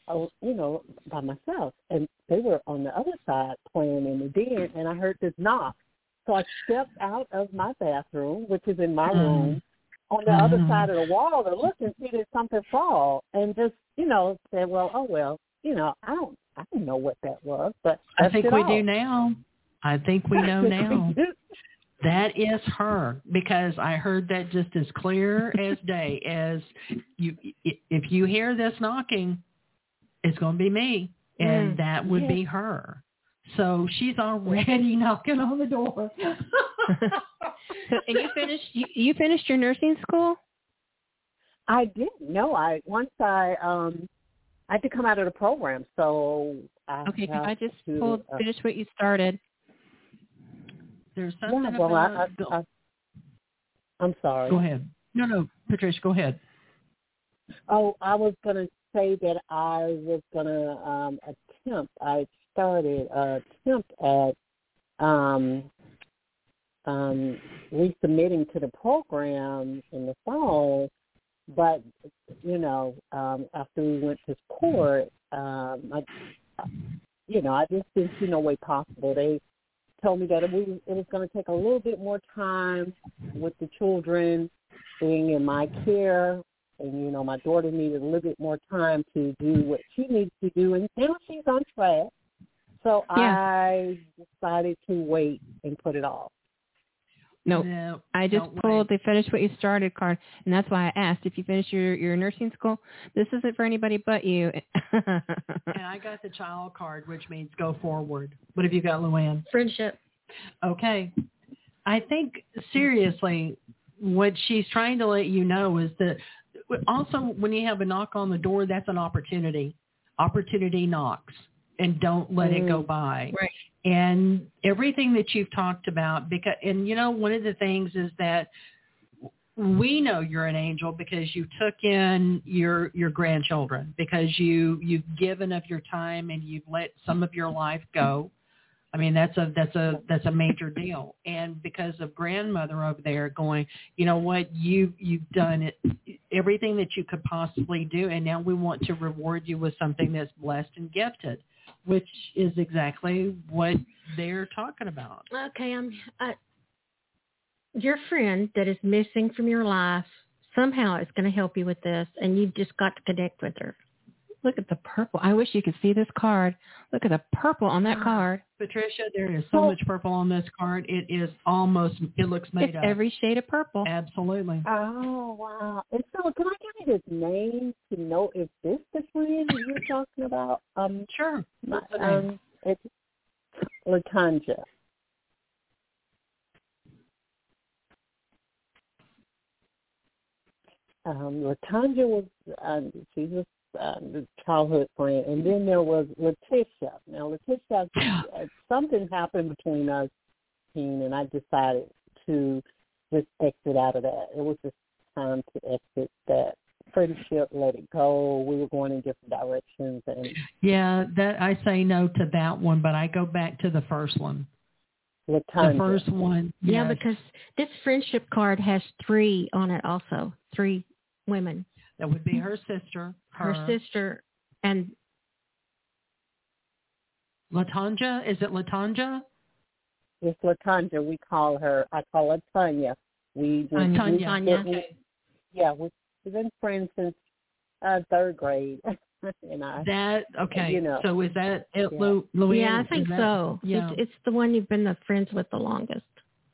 I was, you know, by myself, and they were on the other side playing in the den, and I heard this knock. So I stepped out of my bathroom, which is in my mm. room, on the mm. other side of the wall to look and see did something fall, and just, you know, said, well, oh well, you know, I don't, I didn't know what that was, but I think we all. do now. I think we know now. That is her, because I heard that just as clear as day. As you, if you hear this knocking, it's going to be me, and mm, that would yeah. be her. So she's already knocking on the door. So, and you finished you, you finished your nursing school? I didn't. No, I once I um I had to come out of the program, so I okay. Can I just to, pull, uh, finish what you started? There's something yeah, well, about. I, I, I, I'm sorry. Go ahead. No, no, Patricia, go ahead. Oh, I was going to say that I was going to um, attempt. I started an attempt at um, um, resubmitting to the program in the fall, but you know, um, after we went to court, um, I, you know, I just didn't see no way possible. They told me that it was, it was going to take a little bit more time with the children being in my care, and you know, my daughter needed a little bit more time to do what she needs to do, and now she's on track. So yeah. I decided to wait and put it off. No, no I just pulled wait. the finish what you started card, and that's why I asked if you finished your, your nursing school. This isn't for anybody but you. And I got the child card, which means go forward. What have you got, Luann? Friendship. Okay. I think, seriously, what she's trying to let you know is that also when you have a knock on the door, that's an opportunity. Opportunity knocks, and don't let mm. it go by. Right. And everything that you've talked about, because, and you know, one of the things is that we know you're an angel because you took in your your grandchildren, because you you've given of your time and you've let some of your life go. I mean, that's a that's a that's a major deal. And because of grandmother over there going, you know what, you you've done it, everything that you could possibly do, and now we want to reward you with something that's blessed and gifted, which is exactly what they're talking about. Okay, I'm uh, your friend that is missing from your life somehow is going to help you with this, and you've just got to connect with her. Look at the purple. I wish you could see this card. Look at the purple on that card. Patricia, there is so well, much purple on this card. It is almost, it looks made it's up. Every shade of purple. Absolutely. Oh, wow. And so can I give you his name to know if this the friend you're talking about? Um, sure. My, um, it's LaTanja. Um, LaTanja was, um, she was Um, the childhood friend, and then there was Letitia. Now, Letitia, something happened between us, and I decided to just exit out of that. It was just time to exit that friendship, let it go. We were going in different directions, and yeah, that I say no to that one, but I go back to the first one. LaTanja. The first one, yes. Yeah, because this friendship card has three on it, also three women. That would be her sister. Her, her sister and LaTanja. Is it LaTanja? It's LaTanja. We call her. I call her Tanya. We, we Tanya. We, Tanya. We, Okay. Yeah, we've been friends since uh, third grade. and I. That okay. You know. So is that it, yeah. Lu, Louise? Yeah, I think that, so. Yeah. It's, it's the one you've been the friends with the longest.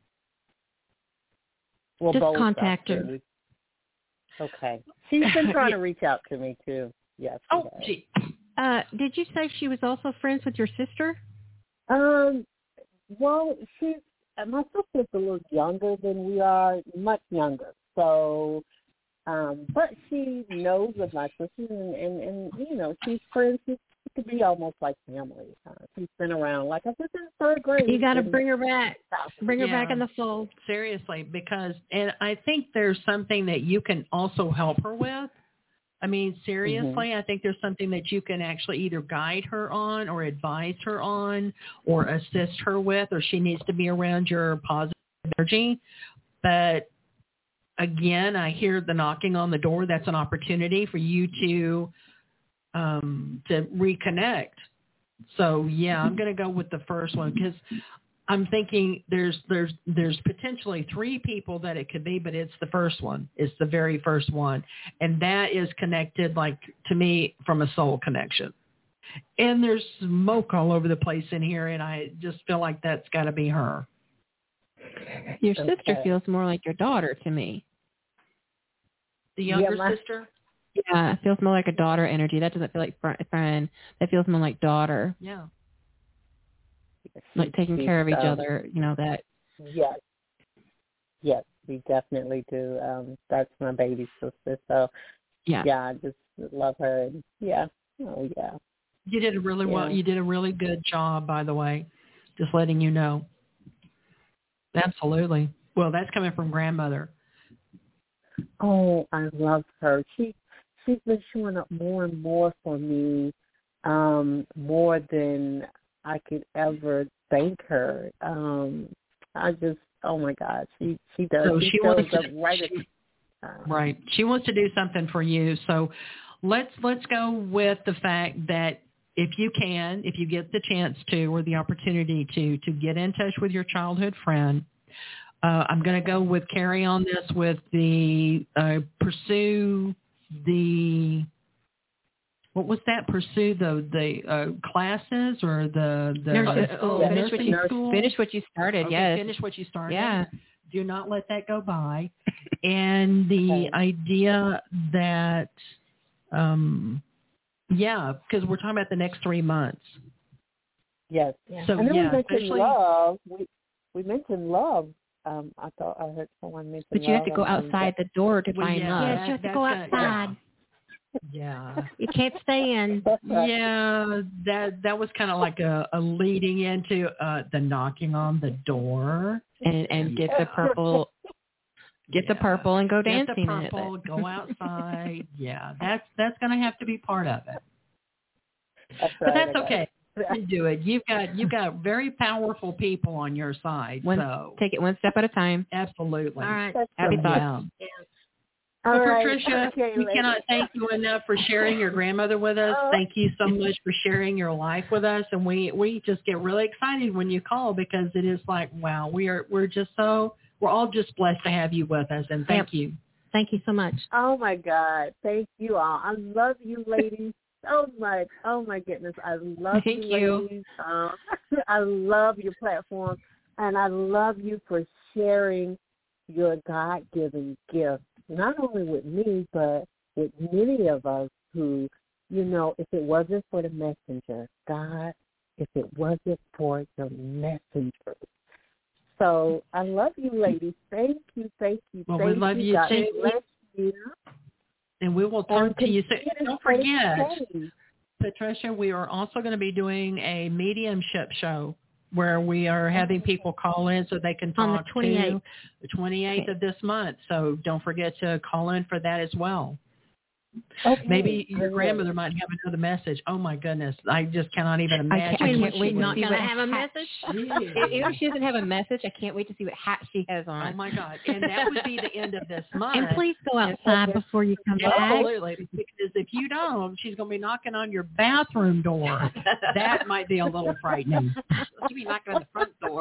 Well, just both contact her. Okay. She's been trying to reach out to me, too. Yes. Oh, gee. Uh, did you say she was also friends with your sister? Um, well, she's, my sister's a little younger than we are, much younger. So, um, but she knows of my sister, and, and, and you know, she's friends. She could be almost like family. Uh, she's been around, like I said, since third grade. You got to bring her back. Bring her yeah, back in the fold. Seriously, because, and I think there's something that you can also help her with. I mean, seriously, mm-hmm. I think there's something that you can actually either guide her on or advise her on or assist her with, or she needs to be around your positive energy. But again, I hear the knocking on the door. That's an opportunity for you to um, to reconnect. So yeah, I'm going to go with the first one because I'm thinking there's there's there's potentially three people that it could be, but it's the first one. It's the very first one, and that is connected, like to me, from a soul connection. And there's smoke all over the place in here, and I just feel like that's got to be her. Your Okay. sister feels more like your daughter to me. The younger Yeah, my- sister. Yeah, it feels more like a daughter energy. That doesn't feel like fr- friend. That feels more like daughter. Yeah. Like taking She's, care of each um, other. You know that. Yes. Yes, we definitely do. Um, that's my baby sister. So, Yeah. yeah, I just love her. And yeah. Oh, yeah. You did a really well. Yeah. You did a really good job, by the way. Just letting you know. Absolutely. Well, that's coming from grandmother. Oh, I love her. She she's been showing up more and more for me, um, more than I could ever thank her. Um, I just, oh my God, she she does. So she she shows wants to- up right at she- the time. Right. She wants to do something for you. So let's let's go with the fact that if you can, if you get the chance to or the opportunity to, to get in touch with your childhood friend, uh, I'm going to go with Carrie on this with the uh, pursue the, what was that? Pursue the the uh, classes or the, the Nursing school. the Finish what nursing you school? finish what you started. Okay, Yes. finish what you started. Yeah. Do not let that go by. And the Okay. idea that, um, yeah, because we're talking about the next three months. Yes. So, and then yeah, we mentioned especially- love. We we mentioned love. Um, I thought I heard someone mention But you have to love. go and- outside the door to Well, find yeah, love. Yes, you have to that's go gonna- outside. Yeah. You can't stay in. Yeah, that that was kind of like a, a leading into uh, the knocking on the door. And and get the Yeah. purple. Get the Yeah. purple and go Get dancing the in it. purple, go outside. Yeah, that's that's going to have to be part of it. That's But right, that's I got okay. it. You do it. You've got you've got very powerful people on your side. One, so take it one step at a time. absolutely. All right. Happy Yeah. thoughts. All Well, right. Patricia, Okay, we ladies. cannot thank you enough for sharing your grandmother with us. Oh. Thank you so much for sharing your life with us. And we, we just get really excited when you call because it is like, wow, we are we're just so we're all just blessed to have you with us. And thank Yep. you. Thank you so much. Oh my God! Thank you all. I love you, ladies, so much. Oh my goodness, I love Thank you, you. ladies. Um, I love your platform, and I love you for sharing your God-given gift, not only with me, but with many of us who, you know, if it wasn't for the messenger, God, if it wasn't for the messenger. So I love you, ladies. Thank you, thank you, Well, thank we love you God too. bless you. And we will And talk to you soon. continue Don't to stay forget, safe. Patricia, we are also going to be doing a mediumship show where we are having people call in so they can On the talk to twenty-eighth. the twenty-eighth of this month. So don't forget to call in for that as well. Okay. Maybe I your will. grandmother might have another message. Oh my goodness, I just cannot even I imagine. can't, I what can't she wait would to not see do. gonna what have a hat- message? If- Even if she doesn't have a message, I can't wait to see what hat she has Oh on. my God! And that would be the end of this month. And please go outside before you come back. Absolutely, because if you don't, she's going to be knocking on your bathroom door. That might be a little frightening. She'll be knocking on the front door.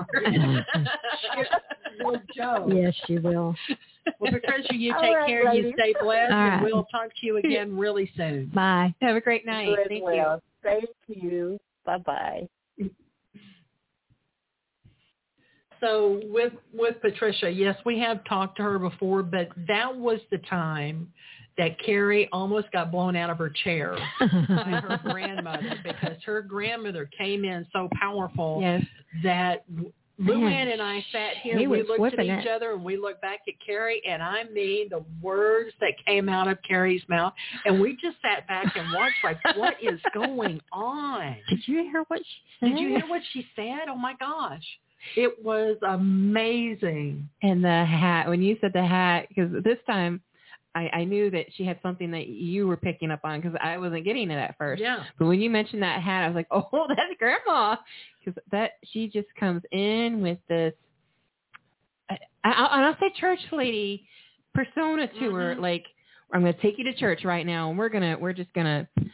No joke. Yes, she will. Well, Patricia, you All take right, care. You ladies. stay blessed, All and right. we'll talk to you again really soon. Bye. Have a great night. You as Thank well. Thank you. Bye bye. So with with Patricia, yes, we have talked to her before, but that was the time that Carrie almost got blown out of her chair by her grandmother because her grandmother came in so powerful you. Yes. that Luann and I sat here, He and we was looked at whipping each it. other, and we looked back at Carrie, and I mean the words that came out of Carrie's mouth, and we just sat back and watched like, what is going on? Did you hear what she said? Did you hear what she said? Oh my gosh. It was amazing. And the hat, when you said the hat, because this time I, I knew that she had something that you were picking up on because I wasn't getting it at first. Yeah. But when you mentioned that hat, I was like, oh, that's Grandma. Because that, she just comes in with this, I, I, I'll say church lady persona to her. Mhm. Like, I'm going to take you to church right now, and we're going to, we're just going to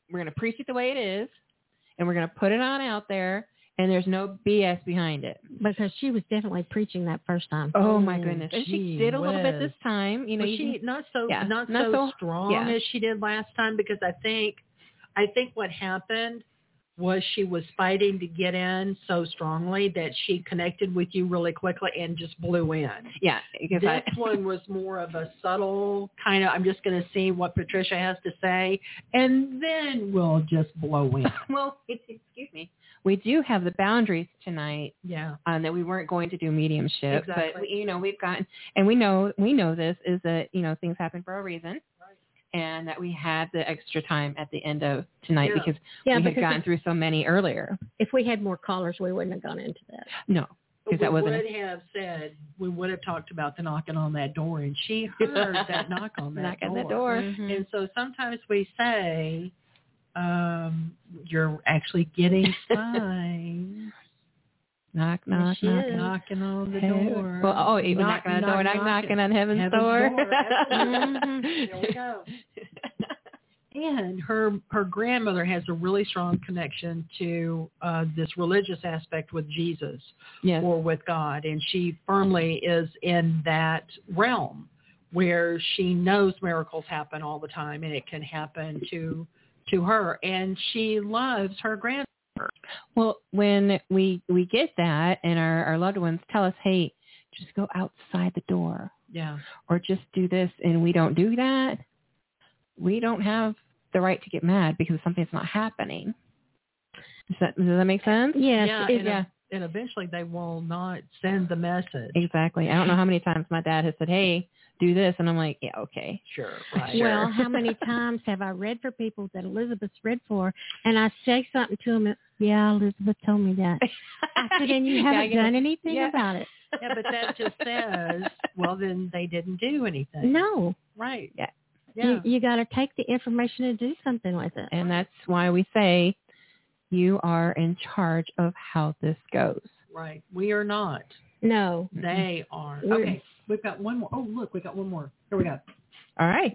we're going to preach it the way it is, and we're going to put it on out there, and there's no B S behind it. Because she was definitely preaching that first time. Oh, my goodness. And she did a little bit this time. You know, well, you she can, not so yeah, not, not so, so strong yeah. as she did last time, because I think I think what happened was she was fighting to get in so strongly that she connected with you really quickly and just blew in. Yeah. Because This I, one was more of a subtle kind of, I'm just going to see what Patricia has to say, and then we'll just blow in. well, excuse me. We do have the boundaries tonight. Yeah. Um, that we weren't going to do mediumship, Exactly. but we, you know, we've gotten, and we know, we know this is that, you know, things happen for a reason. And that we had the extra time at the end of tonight Yeah. because Yeah, we had because gotten if- through so many earlier. If we had more callers, we wouldn't have gone into that. No, We because that wasn't. would have said, we would have talked about the knocking on that door, and she heard that knock on that Knock door. on that door. Mhm. And so sometimes we say, um, you're actually getting signs. Knock, knock, she knock, is. Knocking on the Hey. door. Well, oh, even Knock, knocking on the door, knock, knock, knocking. knocking on heaven's, Heaven's door. door, absolutely. Mhm. There we go. And her her grandmother has a really strong connection to uh, this religious aspect with Jesus Yes. or with God, and she firmly is in that realm where she knows miracles happen all the time, and it can happen to to her, and she loves her grandmother. Well, when we we get that, and our, our loved ones tell us, hey, just go outside the door, Yeah. or just do this, and we don't do that, we don't have the right to get mad because something's not happening. Does that, does that make sense? Yes. Yeah, it- and, yeah. and eventually they will not send the message. Exactly. I don't know how many times my dad has said, hey, do this. And I'm like, yeah, okay. Sure. Right. Well, how many times have I read for people that Elizabeth's read for, and I say something to them, yeah, Elizabeth told me that. I said, and you Yeah, haven't I get done it. anything Yeah. about it. Yeah, but that just says, well, then they didn't do anything. No. Right. Yeah. Yeah. You, you got to take the information and do something with it. And that's why we say you are in charge of how this goes. Right. We are not. No. They are. We're- Okay. We've got one more. Oh, look, we got one more. Here we go. All right.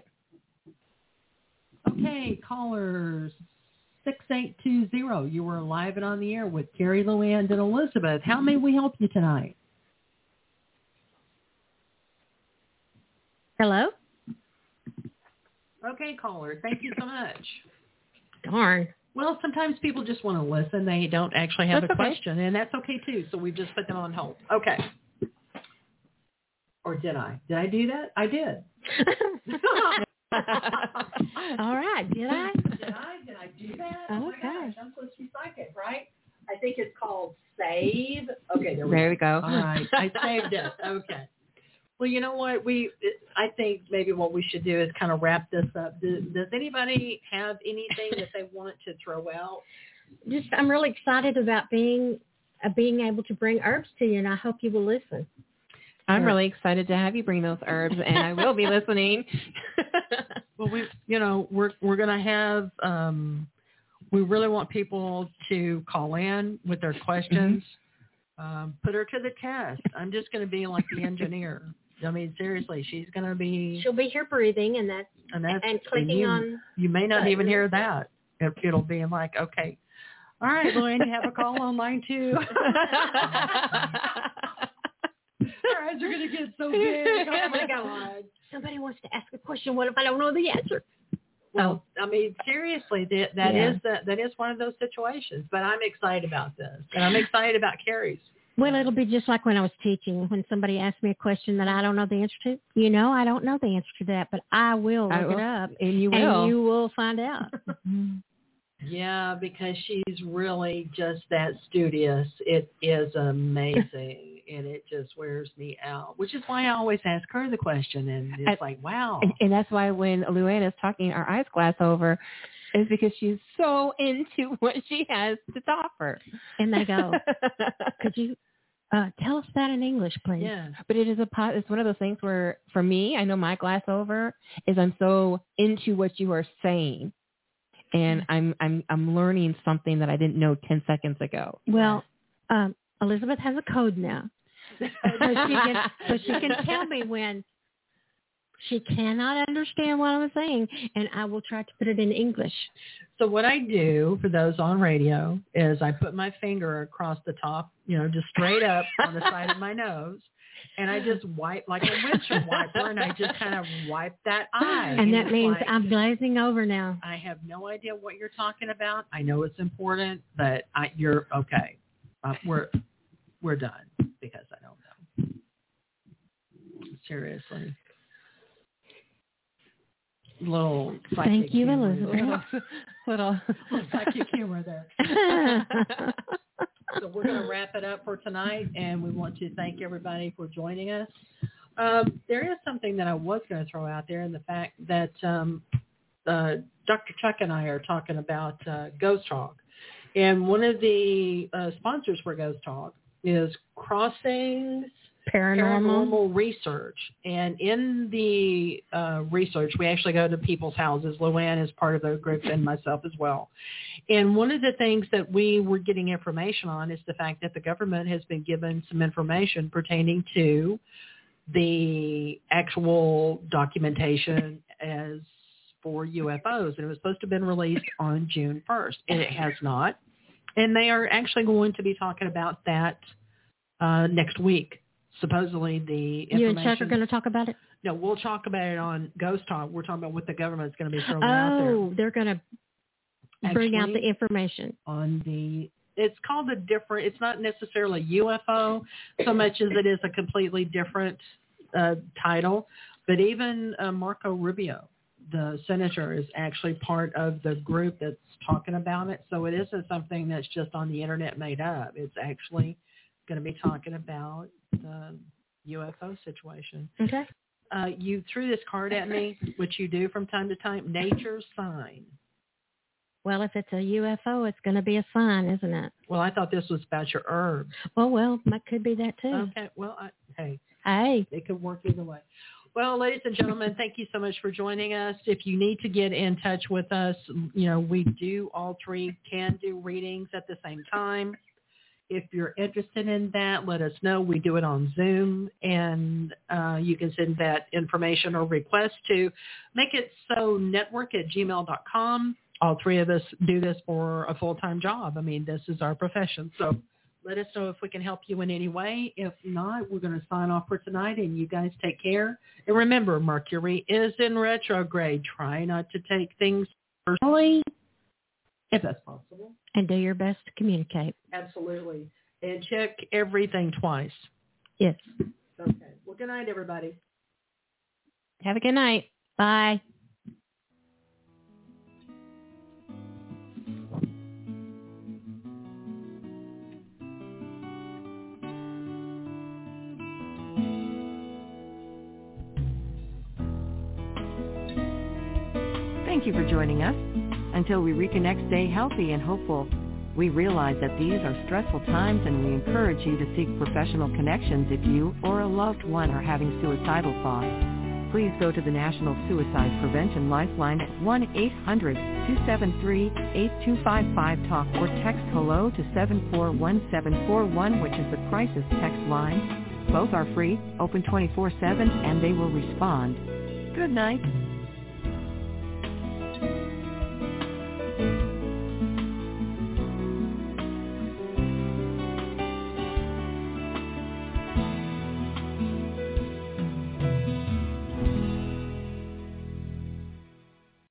Okay, callers. six eight two zero. You were live and on the air with Carrie, Luann, and Elizabeth. How may we help you tonight? Hello? Okay, caller. Thank you so much. Darn. Well, sometimes people just want to listen. They don't actually have That's a okay. question, and that's okay, too. So we've just put them on hold. Okay. Or did I? Did I do that? I did. All right. Did I? Did I? Did I do that? Oh, my Okay. gosh. I'm supposed to be psychic, right? I think it's called save. Okay, there we There go. we go. All right. I saved it. Okay. Well, you know what? We, I think maybe what we should do is kind of wrap this up. Does, does anybody have anything that they want to throw out? Just, I'm really excited about being uh, being able to bring herbs to you, and I hope you will listen. I'm really excited to have you bring those herbs, and I will be listening. Well, we, you know, we're we're gonna have. Um, we really want people to call in with their questions. Mm-hmm. Um, put her to the test. I'm just going to be like the engineer. I mean, seriously, she's going to be. She'll be here breathing, and that's and, that's, and clicking you, on. You may not buttons. even hear that. It, it'll be like, okay, all right, Luann, you have a call on line two. Our eyes are going to get so big. Oh my God. Somebody wants to ask a question. What if I don't know the answer? Well, I mean, seriously, that, that Yeah. is that, that is one of those situations. But I'm excited about this, and I'm excited about Carrie's. Well, it'll be just like when I was teaching. When somebody asks me a question that I don't know the answer to, you know, I don't know the answer to that, but I will look I will, it up, and you will, and you will find out. Yeah, because she's really just that studious. It is amazing, and it just wears me out, which is why I always ask her the question, and it's and, like, wow. And, and that's why when Luann is talking our eyes glass over, is because she's so into what she has to offer. And they go, could you uh, tell us that in English, please? Yeah. But it is a pot. It's one of those things where, for me, I know my glass over is I'm so into what you are saying. And I'm I'm I'm learning something that I didn't know ten seconds ago. Well, um, Elizabeth has a code now, so she can so she can tell me when She cannot understand what I'm saying, and I will try to put it in English. So what I do for those on radio is I put my finger across the top, you know, just straight up on the side of my nose, and I just wipe like a windshield wiper, and I just kind of wipe that eye. And, and that means like, I'm glazing over now. I have no idea what you're talking about. I know it's important, but I, you're okay. Uh, we're we're done because I don't know. Seriously. Little Thank you, humor. Elizabeth. Little, little psychic humor there. So we're going to wrap it up for tonight, and we want to thank everybody for joining us. Um, there is something that I was going to throw out there, in the fact that um, uh, Doctor Chuck and I are talking about uh, Ghost Talk, and one of the uh, sponsors for Ghost Talk is Crossings Paranormal. Paranormal Research. And in the uh, research, we actually go to people's houses. Luann is part of the group and myself as well. And one of the things that we were getting information on is the fact that the government has been given some information pertaining to the actual documentation as for U F Os. And it was supposed to have been released on June first, and it has not. And they are actually going to be talking about that uh, next week. Supposedly the information. You and Chuck are going to talk about it? No, we'll talk about it on Ghost Talk. We're talking about what the government's going to be throwing oh, out there. Oh, they're going to bring Actually, out the information. On the, it's called a different, it's not necessarily U F O so much as it is a completely different uh, title. But even uh, Marco Rubio, the senator, is actually part of the group that's talking about it. So it isn't something that's just on the internet made up. It's actually going to be talking about the U F O situation. Okay. Uh, you threw this card at me, which you do from time to time, nature's sign. Well, if it's a U F O, it's going to be a sign, isn't it? Well, I thought this was about your herbs. Oh, well, that could be that too. Okay, well, I, hey. Hey. It could work either way. Well, ladies and gentlemen, thank you so much for joining us. If you need to get in touch with us, you know, we do, all three can do readings at the same time. If you're interested in that, let us know. We do it on Zoom, and uh, you can send that information or request to make it so network at gmail dot com. All three of us do this for a full-time job. I mean, this is our profession. So let us know if we can help you in any way. If not, we're going to sign off for tonight, and you guys take care. And remember, Mercury is in retrograde. Try not to take things personally, if that's possible. And do your best to communicate. Absolutely. And check everything twice. Yes. Okay. Well, good night, everybody. Have a good night. Bye. Thank you for joining us. Until we reconnect, stay healthy and hopeful. We realize that these are stressful times, and we encourage you to seek professional connections if you or a loved one are having suicidal thoughts. Please go to the National Suicide Prevention Lifeline at one eight hundred two seven three eight two five five talk or text HELLO to seven four one seven four one, which is the crisis text line. Both are free, open twenty-four seven, and they will respond. Good night.